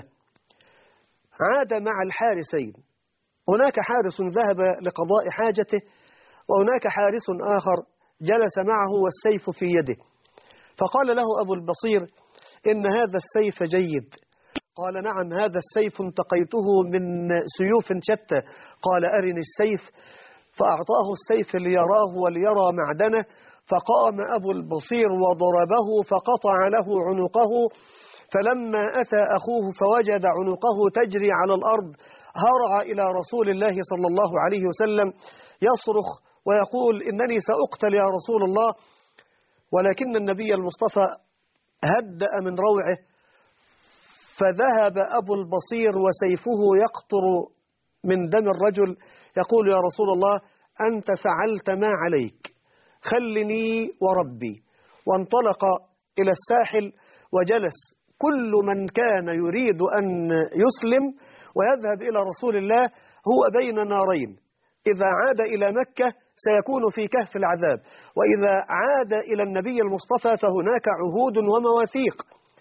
عاد مع الحارسين، هناك حارس ذهب لقضاء حاجته، وهناك حارس آخر جلس معه والسيف في يده. فقال له أبو البصير: إن هذا السيف جيد. قال: نعم، هذا السيف انتقيته من سيوف شتى. قال: أرني السيف. فأعطاه السيف ليراه وليرى معدنه. فقام أبو البصير وضربه فقطع له عنقه. فلما أتى أخوه فوجد عنقه تجري على الأرض، هرع إلى رسول الله صلى الله عليه وسلم يصرخ ويقول: إنني سأقتل يا رسول الله. ولكن النبي المصطفى هدأ من روعه، فذهب أبو البصير وسيفه يقطر من دم الرجل، يقول: يا رسول الله أنت فعلت ما عليك، خلني وربي. وانطلق إلى الساحل وجلس. كل من كان يريد أن يسلم ويذهب إلى رسول الله هو بين نارين: إذا عاد إلى مكة سيكون في كهف العذاب، وإذا عاد إلى النبي المصطفى فهناك عهود ومواثيق.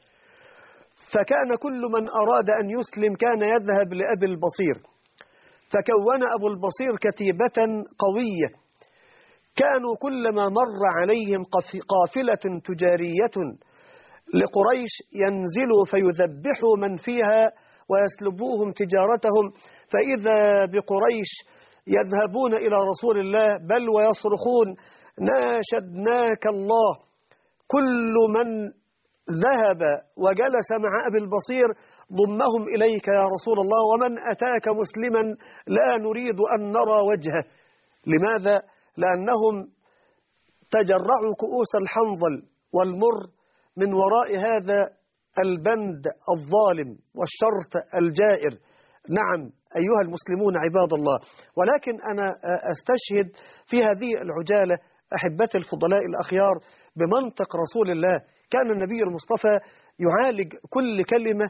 فكان كل من أراد أن يسلم كان يذهب لأبي البصير. فكون أبو البصير كتيبة قوية، كانوا كلما مر عليهم قافلة تجارية لقريش ينزلوا فيذبحوا من فيها ويسلبوهم تجارتهم. فإذا بقريش يذهبون إلى رسول الله بل ويصرخون: ناشدناك الله. كل من ذهب وجلس مع أبي البصير ضمهم إليك يا رسول الله، ومن أتاك مسلما لا نريد أن نرى وجهه. لماذا؟ لأنهم تجرعوا كؤوس الحنظل والمر من وراء هذا البند الظالم والشرط الجائر. نعم أيها المسلمون عباد الله، ولكن أنا أستشهد في هذه العجالة أحبتي الفضلاء الأخيار بمنطق رسول الله. كان النبي المصطفى يعالج كل كلمة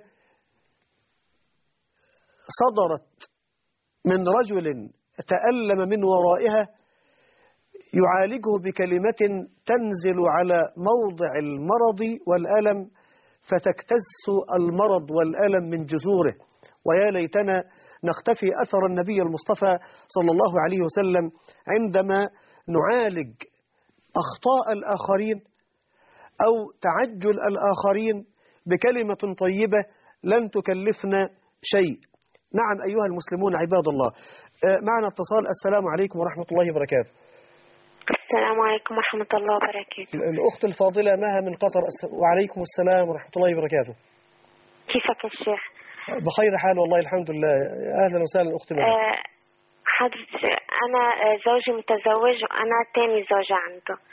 صدرت من رجل تألم من ورائها، يعالجه بكلمة تنزل على موضع المرض والألم فتكتس المرض والألم من جذوره. ويا ليتنا نختفي أثر النبي المصطفى صلى الله عليه وسلم عندما نعالج أخطاء الآخرين أو تعجل الآخرين بكلمة طيبة لن تكلفنا شيء. نعم أيها المسلمون عباد الله، معنا اتصال. السلام عليكم ورحمة الله وبركاته. السلام عليكم ورحمة الله وبركاته. الأخت الفاضلة مها من قطر. وعليكم السلام ورحمة الله وبركاته. كيفك يا شيخ؟ بخير حال والله الحمد لله. أهلا وسهلا أختي مها. حضرتك أنا زوجي متزوج وأنا تاني زوجة عنده.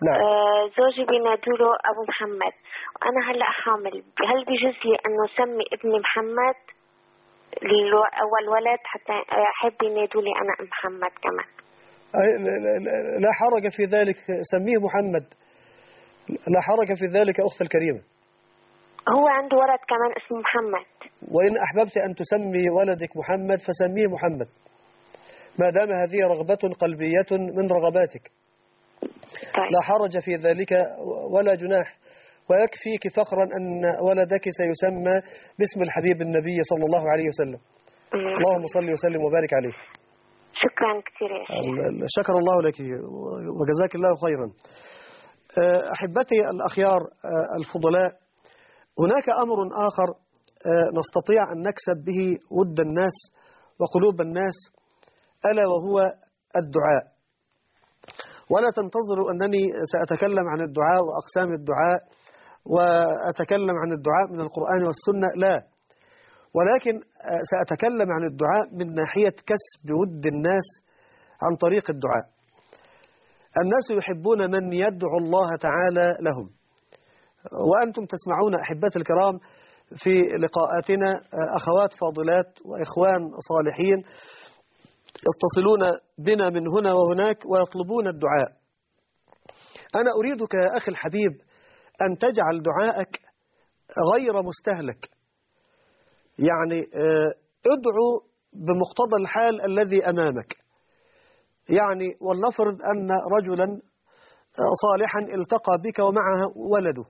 نعم. زوجي بينادوله أبو محمد، وأنا هلأ حامل، هل بيجوز لي أنه سمي ابني محمد والولد حتى أحب ينادوا لي أنا أم محمد كمان؟ لا حرج في ذلك، سميه محمد، لا حرج في ذلك أخت الكريمة. هو عنده ولد كمان اسمه محمد. وإن أحببت أن تسمي ولدك محمد فسميه محمد، ما دام هذه رغبة قلبية من رغباتك. طيب. لا حرج في ذلك ولا جناح، ويكفيك فخرا أن ولدك سيسمى باسم الحبيب النبي صلى الله عليه وسلم. اللهم صل وسلم وبارك عليه. شكرا كثير يا شيخ. شكر الله لك وجزاك الله خيرا. أحبتي الأخيار الفضلاء، هناك أمر آخر نستطيع أن نكسب به ود الناس وقلوب الناس، ألا وهو الدعاء. ولا تنتظروا أنني سأتكلم عن الدعاء وأقسام الدعاء وأتكلم عن الدعاء من القرآن والسنة، لا، ولكن سأتكلم عن الدعاء من ناحية كسب ود الناس عن طريق الدعاء. الناس يحبون من يدعو الله تعالى لهم، وأنتم تسمعون أحبتي الكرام في لقاءاتنا أخوات فاضلات وإخوان صالحين يتصلون بنا من هنا وهناك ويطلبون الدعاء. أنا أريدك يا أخي الحبيب أن تجعل دعائك غير مستهلك، يعني ادعو بمقتضى الحال الذي أمامك. يعني ولنفرض أن رجلا صالحا التقى بك ومعه ولده،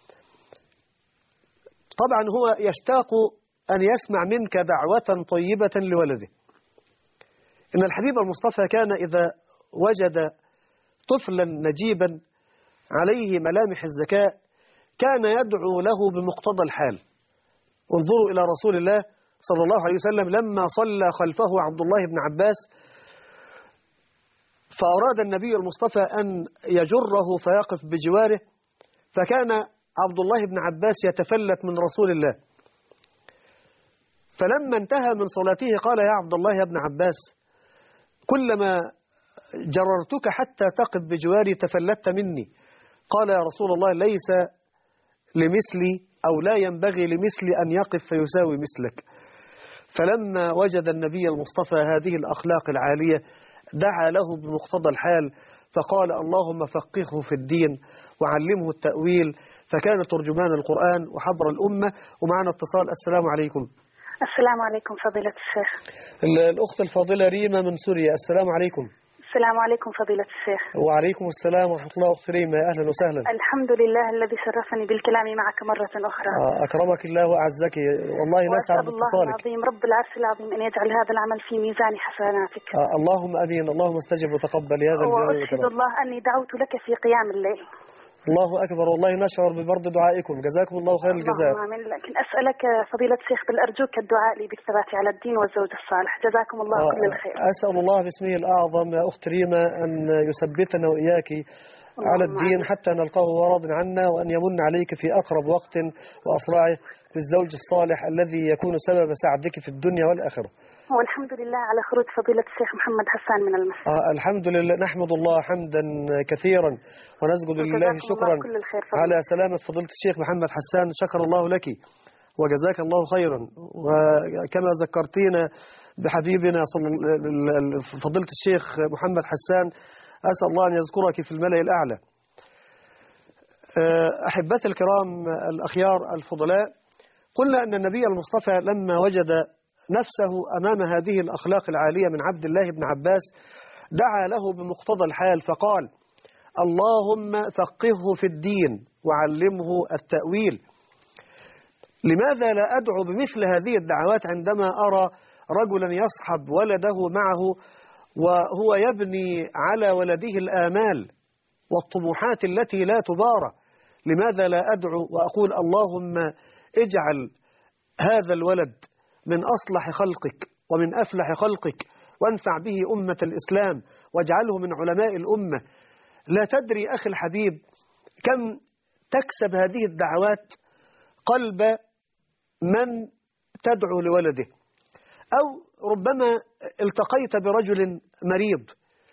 طبعا هو يشتاق أن يسمع منك دعوة طيبة لولده. إن الحبيب المصطفى كان إذا وجد طفلا نجيبا عليه ملامح الذكاء كان يدعو له بمقتضى الحال. انظروا إلى رسول الله صلى الله عليه وسلم لما صلى خلفه عبد الله بن عباس، فأراد النبي المصطفى أن يجره فيقف بجواره، فكان عبد الله بن عباس يتفلت من رسول الله، فلما انتهى من صلاته قال يا عبد الله يا ابن عباس، كلما جررتك حتى تقف بجواري تفلت مني. قال يا رسول الله ليس لمثلي أو لا ينبغي لمثلي أن يقف فيساوي مثلك. فلما وجد النبي المصطفى هذه الأخلاق العالية دعا له بمقتضى الحال، فقال اللهم فقهه في الدين وعلمه التأويل، فكان ترجمان القرآن وحبر الأمة. ومعنا اتصال. السلام عليكم. السلام عليكم فضيلة الشيخ. الأخت الفاضلة ريما من سوريا. السلام عليكم. السلام عليكم فضيلة الشيخ. وعليكم السلام ورحمة الله. أخت ريما أهلا وسهلا. الحمد لله الذي شرفني بالكلام معك مرة أخرى. أكرمك الله وأعزك، والله نسعد باتصالك. الله العظيم رب العرش العظيم أن يجعل هذا العمل في ميزان حسناتك. اللهم أمين. اللهم استجب وتقبل يا ذا الجلال والإكرام. وأشهد الله أني دعوت لك في قيام الليل. الله أكبر، والله نشعر ببرد دعائكم، جزاكم الله خير الجزاء. آمين. لكن أسألك فضيلة الشيخ بل أرجوك الدعاء لي بالثبات على الدين والزوج الصالح، جزاكم الله كل الخير. أسأل الله باسمه الأعظم يا أخت ريما أن يثبتنا وإياك على الدين حتى نلقاه وراض عنا، وأن يمن عليك في أقرب وقت وأسرعه بالزوج الصالح الذي يكون سبب سعدك في الدنيا والآخرة. والحمد لله على خروج فضيلة الشيخ محمد حسان من المسجد. الحمد لله، نحمد الله حمدا كثيرا ونسجد لله شكرا على سلامة فضيلة الشيخ محمد حسان. شكر الله لك وجزاك الله خيرا. وكما ذكرتينا بحبيبنا فضيلة الشيخ محمد حسان، أسأل الله أن يذكرك في الملأ الأعلى. أحبتي الكرام الأخيار الفضلاء، قلنا أن النبي المصطفى لما وجد نفسه أمام هذه الأخلاق العالية من عبد الله بن عباس دعا له بمقتضى الحال، فقال اللهم فقهه في الدين وعلمه التأويل. لماذا لا أدعو بمثل هذه الدعوات عندما أرى رجلا يصحب ولده معه وهو يبني على ولده الآمال والطموحات التي لا تبارى؟ لماذا لا أدعو وأقول اللهم اجعل هذا الولد من أصلح خلقك ومن أفلح خلقك، وانفع به أمة الإسلام، واجعله من علماء الأمة. لا تدري أخي الحبيب كم تكسب هذه الدعوات قلب من تدعو لولده. أو ربما التقيت برجل مريض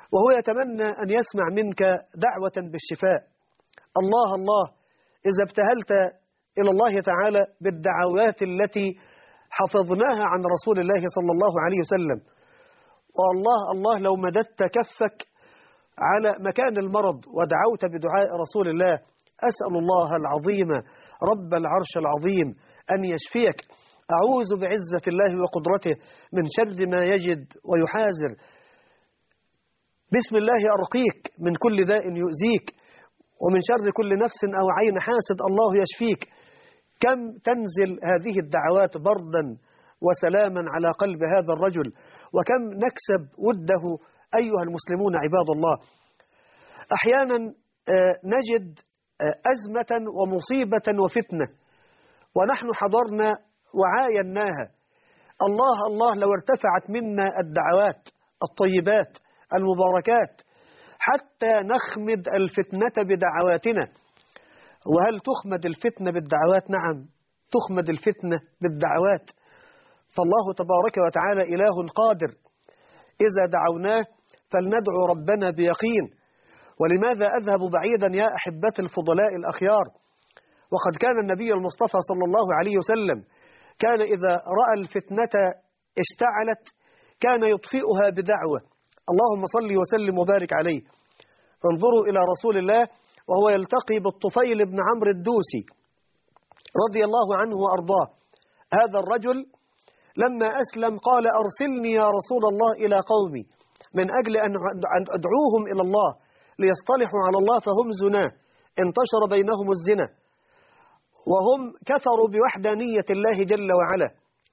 وهو يتمنى أن يسمع منك دعوة بالشفاء. الله الله، إذا ابتهلت إلى الله تعالى بالدعوات التي حفظناها عن رسول الله صلى الله عليه وسلم، والله الله لو مددت كفك على مكان المرض ودعوت بدعاء رسول الله: أسأل الله العظيم رب العرش العظيم أن يشفيك، أعوذ بعزة الله وقدرته من شر ما يجد ويحاذر، بسم الله أرقيك من كل داء يؤذيك، ومن شر كل نفس أو عين حاسد الله يشفيك. كم تنزل هذه الدعوات بردا وسلاما على قلب هذا الرجل، وكم نكسب وده أيها المسلمون عباد الله. أحيانا نجد أزمة ومصيبة وفتنة ونحن حضرنا وعايناها. الله الله، لو ارتفعت منا الدعوات الطيبات المباركات حتى نخمد الفتنة بدعواتنا. وهل تخمد الفتنة بالدعوات؟ نعم، تخمد الفتنة بالدعوات. فالله تبارك وتعالى إله قادر، إذا دعوناه فلندعو ربنا بيقين. ولماذا أذهب بعيدا يا أحبتي الفضلاء الأخيار؟ وقد كان النبي المصطفى صلى الله عليه وسلم كان إذا رأى الفتنة اشتعلت كان يطفئها بدعوة: اللهم صل وسلم وبارك عليه. انظروا إلى رسول الله وهو يلتقي بالطفيل بن عمرو الدوسي رضي الله عنه وأرضاه. هذا الرجل لما أسلم قال: أرسلني يا رسول الله إلى قومي من أجل أن أدعوهم إلى الله ليصطلحوا على الله فهم زناه، انتشر بينهم الزنا وهم كفروا بوحدانية الله جل وعلا.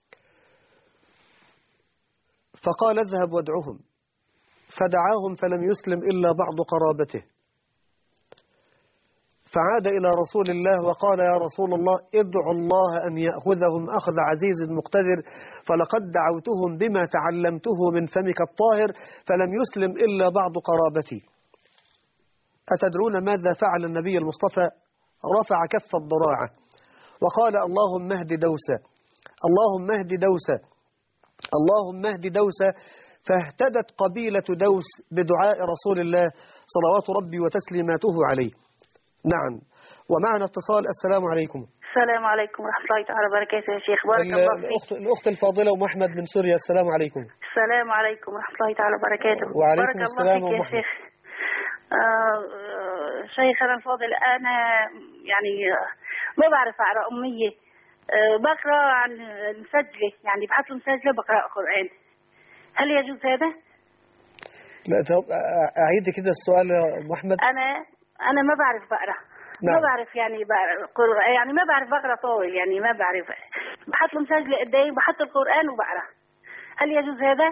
فقال: اذهب وادعهم. فدعاهم فلم يسلم إلا بعض قرابته، فعاد إلى رسول الله وقال: يا رسول الله، ادعو الله أن يأخذهم أخذ عزيز مقتدر، فلقد دعوتهم بما تعلمته من فمك الطاهر فلم يسلم إلا بعض قرابتي. أتدرون ماذا فعل النبي المصطفى؟ رفع كف الضراعة وقال: اللهم اهد دوسة، اللهم اهد دوسة، اللهم اهد دوسة. فاهتدت قبيلة دوس بدعاء رسول الله صلوات ربي وتسليماته عليه. نعم. ومعنا اتصال. السلام عليكم. السلام عليكم ورحمة الله تعالى وبركاته يا شيخ. بارك الله فيك. الأخت الفاضلة أم أحمد من سوريا. السلام عليكم. السلام عليكم ورحمة الله تعالى وبركاته. وعليكم السلام بارك الله فيك يا شيخ. شيخنا الفاضل، أنا يعني ما بعرف أقرأ أمية، بقرأ عن المسجلة، يعني بحط المسجلة بقرأ قرآن، هل يجوز هذا؟ لا، أعيد كده السؤال يا أم أحمد. أنا ما بعرف بقرأ. نعم. ما بعرف يعني بقرأ، يعني ما بعرف بقرأ طويل، يعني ما بعرف، بحط المسجلة قدامي بحط القرآن وبقرأ، هل يجوز هذا؟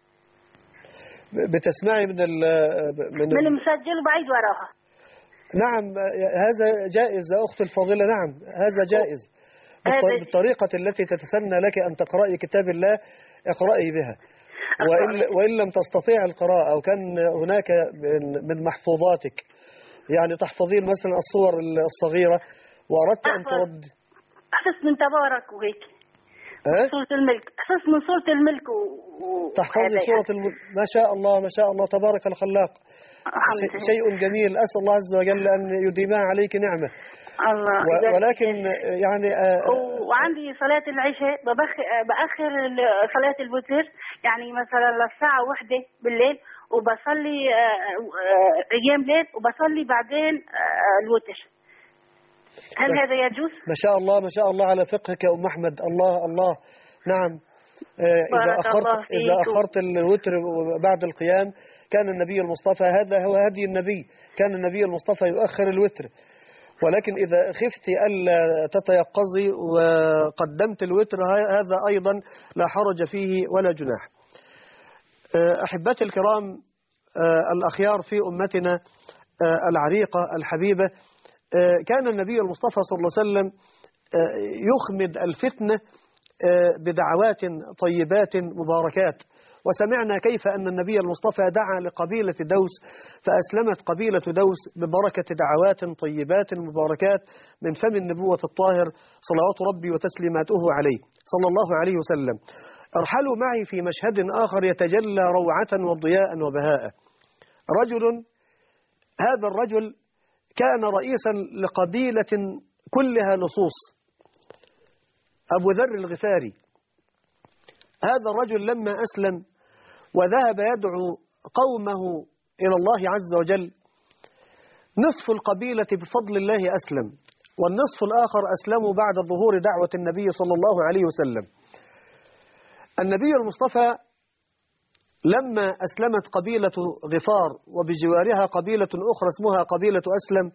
بتسمعي من المسجل وبعيد وراها. نعم، هذا جائز يا أختي الفاضلة. نعم، هذا جائز بالطريقة التي تتسنى لك أن تقرأي كتاب الله اقرأي بها. وإن لم تستطيع القراءة أو كان هناك من محفوظاتك يعني تحفظين مثلا الصور الصغيرة وأردت أن ترد، أحسس من تبارك وهيك سورة الملك، أحسس من سورة الملك تحفظي سورة الملك. ما شاء الله ما شاء الله، تبارك الخلاق. شيء جميل، أسأل الله عز وجل أن يديمها عليك نعمة. الله. ولكن يعني وعندي صلاة العشاء بأخر صلاة الوتر، يعني مثلا للساعة 1 بالليل، وبصلي أيام ليل وبصلي بعدين الوتر، هل هذا يجوز؟ ما شاء الله ما شاء الله على فقهك يا أم أحمد. الله الله. نعم. إذا أخرت الوتر بعد القيام كان النبي المصطفى، هذا هو هدي النبي، كان النبي المصطفى يؤخر الوتر. ولكن إذا خفت ألا تتيقظي وقدمت الوتر هذا أيضا لا حرج فيه ولا جناح. أحبتي الكرام الأخيار في أمتنا العريقة الحبيبة، كان النبي المصطفى صلى الله عليه وسلم يخمد الفتنة بدعوات طيبات مباركات. وسمعنا كيف أن النبي المصطفى دعا لقبيلة دوس فأسلمت قبيلة دوس ببركة دعوات طيبات مباركات من فم النبوة الطاهر صلوات ربي وتسليماته عليه صلى الله عليه وسلم. ارحلوا معي في مشهد آخر يتجلى روعة وضياء وبهاء. رجل، هذا الرجل كان رئيسا لقبيلة كلها لصوص، أبو ذر الغفاري. هذا الرجل لما أسلم وذهب يدعو قومه إلى الله عز وجل، نصف القبيلة بفضل الله أسلم، والنصف الآخر أسلموا بعد ظهور دعوة النبي صلى الله عليه وسلم. النبي المصطفى لما أسلمت قبيلة غفار وبجوارها قبيلة أخرى اسمها قبيلة أسلم،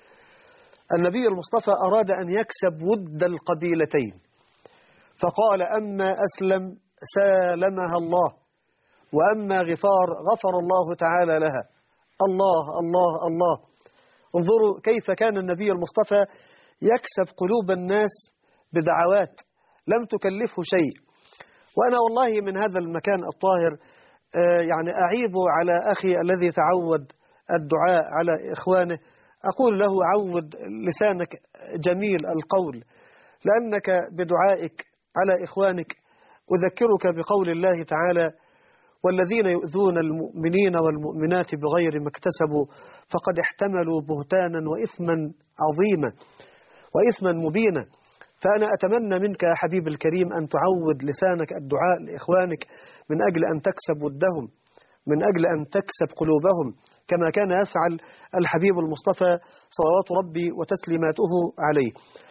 النبي المصطفى أراد أن يكسب ود القبيلتين، فقال: أما أسلم سالمها الله، وأما غفار غفر الله تعالى لها. الله الله الله. انظروا كيف كان النبي المصطفى يكسب قلوب الناس بدعوات لم تكلفه شيء. وأنا والله من هذا المكان الطاهر يعني أعيب على أخي الذي تعود الدعاء على إخوانه، أقول له: عود لسانك جميل القول، لأنك بدعائك على إخوانك أذكرك بقول الله تعالى: والذين يؤذون المؤمنين والمؤمنات بغير ما اكتسبوا فقد احتملوا بهتانا وإثما عظيما وإثما مبينا. فأنا أتمنى منك يا حبيب الكريم أن تعود لسانك الدعاء لإخوانك من أجل أن تكسب ودهم، من أجل أن تكسب قلوبهم، كما كان يفعل الحبيب المصطفى صلوات ربي وتسليماته عليه.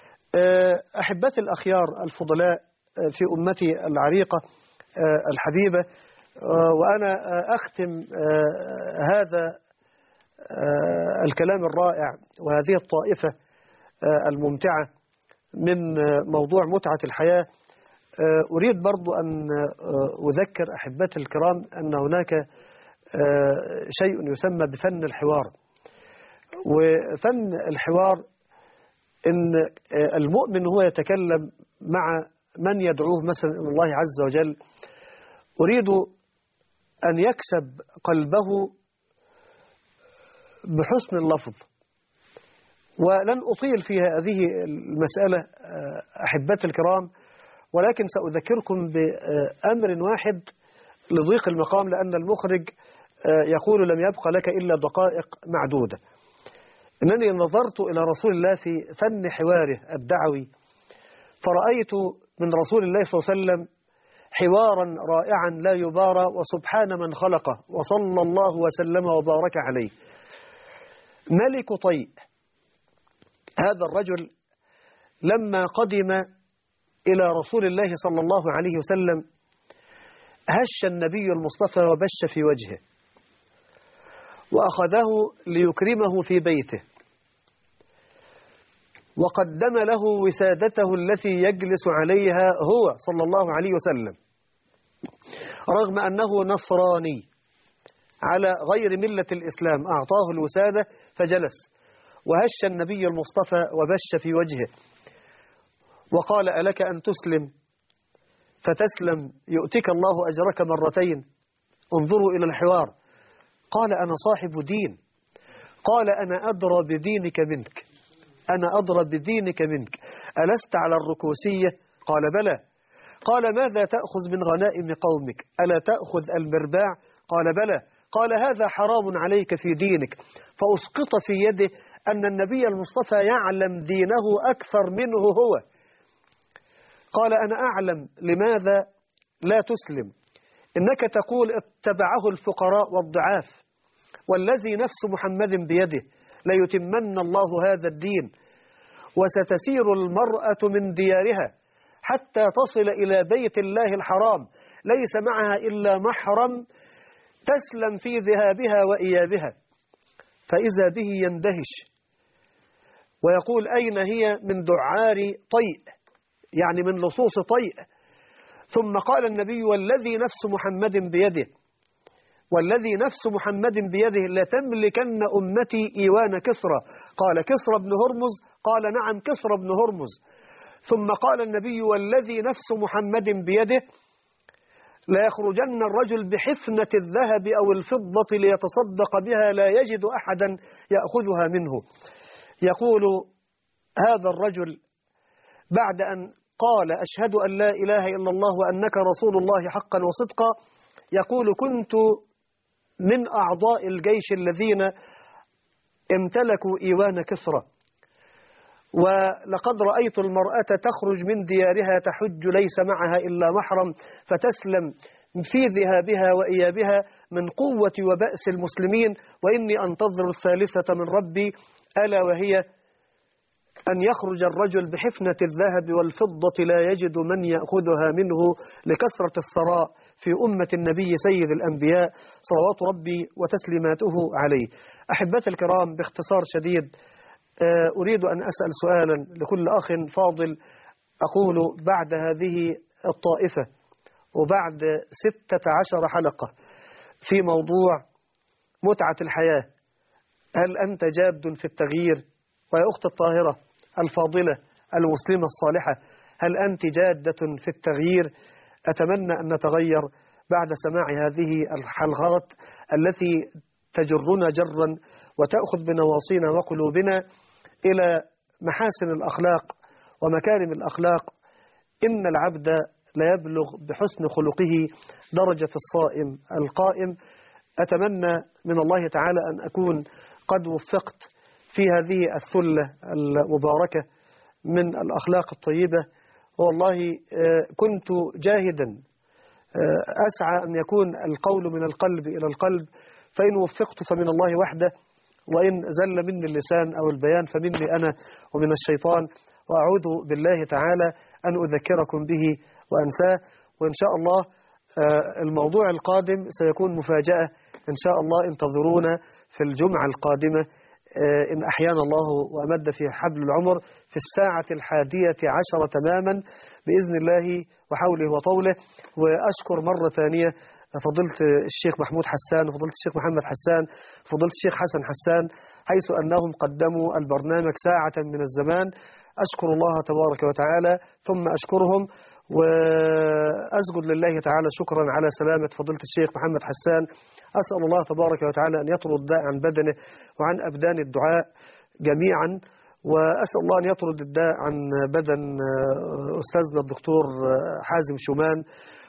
أحبتي الأخيار الفضلاء في أمتي العريقة الحبيبة، وأنا أختم هذا الكلام الرائع وهذه الطائفة الممتعة من موضوع متعة الحياة، أريد برضو أن أذكر أحبتي الكرام أن هناك شيء يسمى بفن الحوار. وفن الحوار إن المؤمن هو يتكلم مع من يدعوه مثلا إلى الله عز وجل، أريد أن يكسب قلبه بحسن اللفظ. ولن أطيل في هذه المسألة أحبتي الكرام، ولكن سأذكركم بأمر واحد لضيق المقام، لأن المخرج يقول: لم يبقى لك إلا دقائق معدودة. إنني نظرت إلى رسول الله في فن حواره الدعوي، فرأيت من رسول الله صلى الله عليه وسلم حوارا رائعا لا يبارى، وسبحان من خلقه، وصلى الله وسلم وبارك عليه. ملك طيء، هذا الرجل لما قدم إلى رسول الله صلى الله عليه وسلم هش النبي المصطفى وبش في وجهه، وأخذه ليكرمه في بيته، وقدم له وسادته التي يجلس عليها هو صلى الله عليه وسلم، رغم أنه نصراني على غير ملة الإسلام، أعطاه الوسادة فجلس، وهش النبي المصطفى وبش في وجهه وقال: ألك أن تسلم فتسلم يؤتك الله أجرك مرتين؟ انظروا إلى الحوار. قال: أنا صاحب دين. قال: أنا أدرى بدينك منك، أنا أدرى بدينك منك، ألست على الركوسية؟ قال: بلى. قال: ماذا تأخذ من غنائم قومك؟ ألا تأخذ المرباع؟ قال: بلى. قال: هذا حرام عليك في دينك. فأسقط في يده أن النبي المصطفى يعلم دينه أكثر منه هو. قال: أنا أعلم لماذا لا تسلم، إنك تقول اتبعه الفقراء والضعاف، والذي نفس محمد بيده ليتمن الله هذا الدين، وستسير المرأة من ديارها حتى تصل إلى بيت الله الحرام ليس معها إلا محرم، تسلم في ذهابها وإيابها. فإذا به يندهش ويقول: أين هي من دعار طيء، يعني من لصوص طيء. ثم قال النبي: والذي نفس محمد بيده، والذي نفس محمد بيده لتملكن أمتي إيوان كسرى. قال: كسرى بن هرمز؟ قال: نعم كسرى بن هرمز. ثم قال النبي: والذي نفس محمد بيده لا يخرجن الرجل بحفنة الذهب أو الفضة ليتصدق بها لا يجد أحدا يأخذها منه. يقول هذا الرجل بعد أن قال: أشهد أن لا إله إلا الله وأنك رسول الله حقا وصدقا، يقول: كنت من أعضاء الجيش الذين امتلكوا إيوان كسرى. ولقد رأيت المرأة تخرج من ديارها تحج ليس معها إلا محرم فتسلم في ذهابها وإيابها من قوة وبأس المسلمين، وإني أنتظر الثالثة من ربي ألا وهي أن يخرج الرجل بحفنة الذهب والفضة لا يجد من يأخذها منه لكثرة الثراء في أمة النبي سيد الأنبياء صلوات ربي وتسليماته عليه. أحبتي الكرام، باختصار شديد أريد أن أسأل سؤالا لكل أخ فاضل، أقول بعد هذه الطائفة وبعد 16 حلقة في موضوع متعة الحياة، هل أنت جاد في التغيير؟ ويا أخت الطاهرة الفاضلة المسلمة الصالحة، هل أنت جادة في التغيير؟ أتمنى أن نتغير بعد سماع هذه الحلقات التي تجرنا جرا وتأخذ بنواصينا وقلوبنا إلى محاسن الأخلاق ومكارم الأخلاق. إن العبد لا يبلغ بحسن خلقه درجة الصائم القائم. أتمنى من الله تعالى أن أكون قد وفقت في هذه الثلة المباركة من الأخلاق الطيبة. والله كنت جاهدا أسعى أن يكون القول من القلب إلى القلب، فإن وفقت فمن الله وحده، وإن زل مني اللسان أو البيان فمني أنا ومن الشيطان، وأعوذ بالله تعالى أن أذكركم به وأنساه. وإن شاء الله الموضوع القادم سيكون مفاجأة إن شاء الله، انتظرونا في الجمعة القادمة إن أحيانا الله وأمد في حبل العمر في 11:10 تماما بإذن الله وحوله وطوله. وأشكر مرة ثانية فضيلة الشيخ محمود حسان وفضيلة الشيخ محمد حسان وفضيلة الشيخ حسن حسان، حيث أنهم قدموا البرنامج ساعة من الزمان. أشكر الله تبارك وتعالى ثم أشكرهم، وأسجد لله تعالى شكرا على سلامة فضيلة الشيخ محمد حسان. أسأل الله تبارك وتعالى أن يطرد الداء عن بدنه وعن أبدان الدعاء جميعا، وأسأل الله أن يطرد الداء عن بدن أستاذنا الدكتور حازم شومان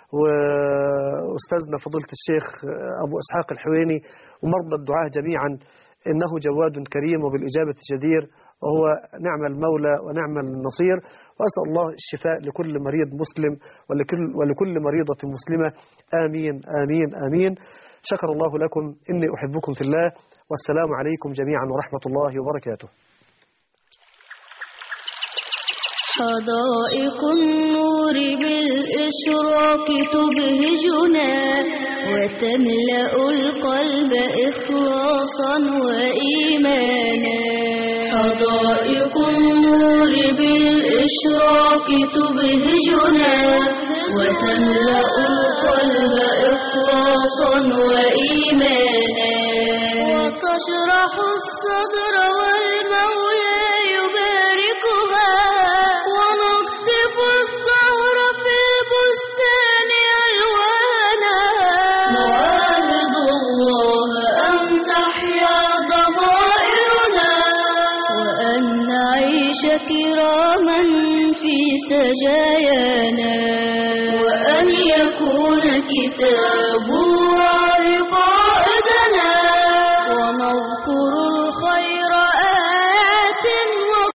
وأستاذنا فضيلة الشيخ أبو إسحاق الحويني ومرضى الدعاء جميعا، إنه جواد كريم وبالإجابة جدير، وهو نعم المولى ونعم النصير. وأسأل الله الشفاء لكل مريض مسلم ولكل مريضة مسلمة، آمين آمين آمين. شكر الله لكم، إني أحبكم في الله، والسلام عليكم جميعا ورحمة الله وبركاته. حدائق النور بالإشراق تبهجنا وتملأ القلب إخلاصا وإيمانا. حدائق النور بالإشراق تبهجنا وتملأ القلب إخلاصا وإيمانا، وتشرح الصدر والمولى يباركها، ونقطف الزهر في البستان ألوانا. نعاهد الله أن تحيا ضمائرنا وأن نعيش كراما في سجايانا، وأن يكون كتاب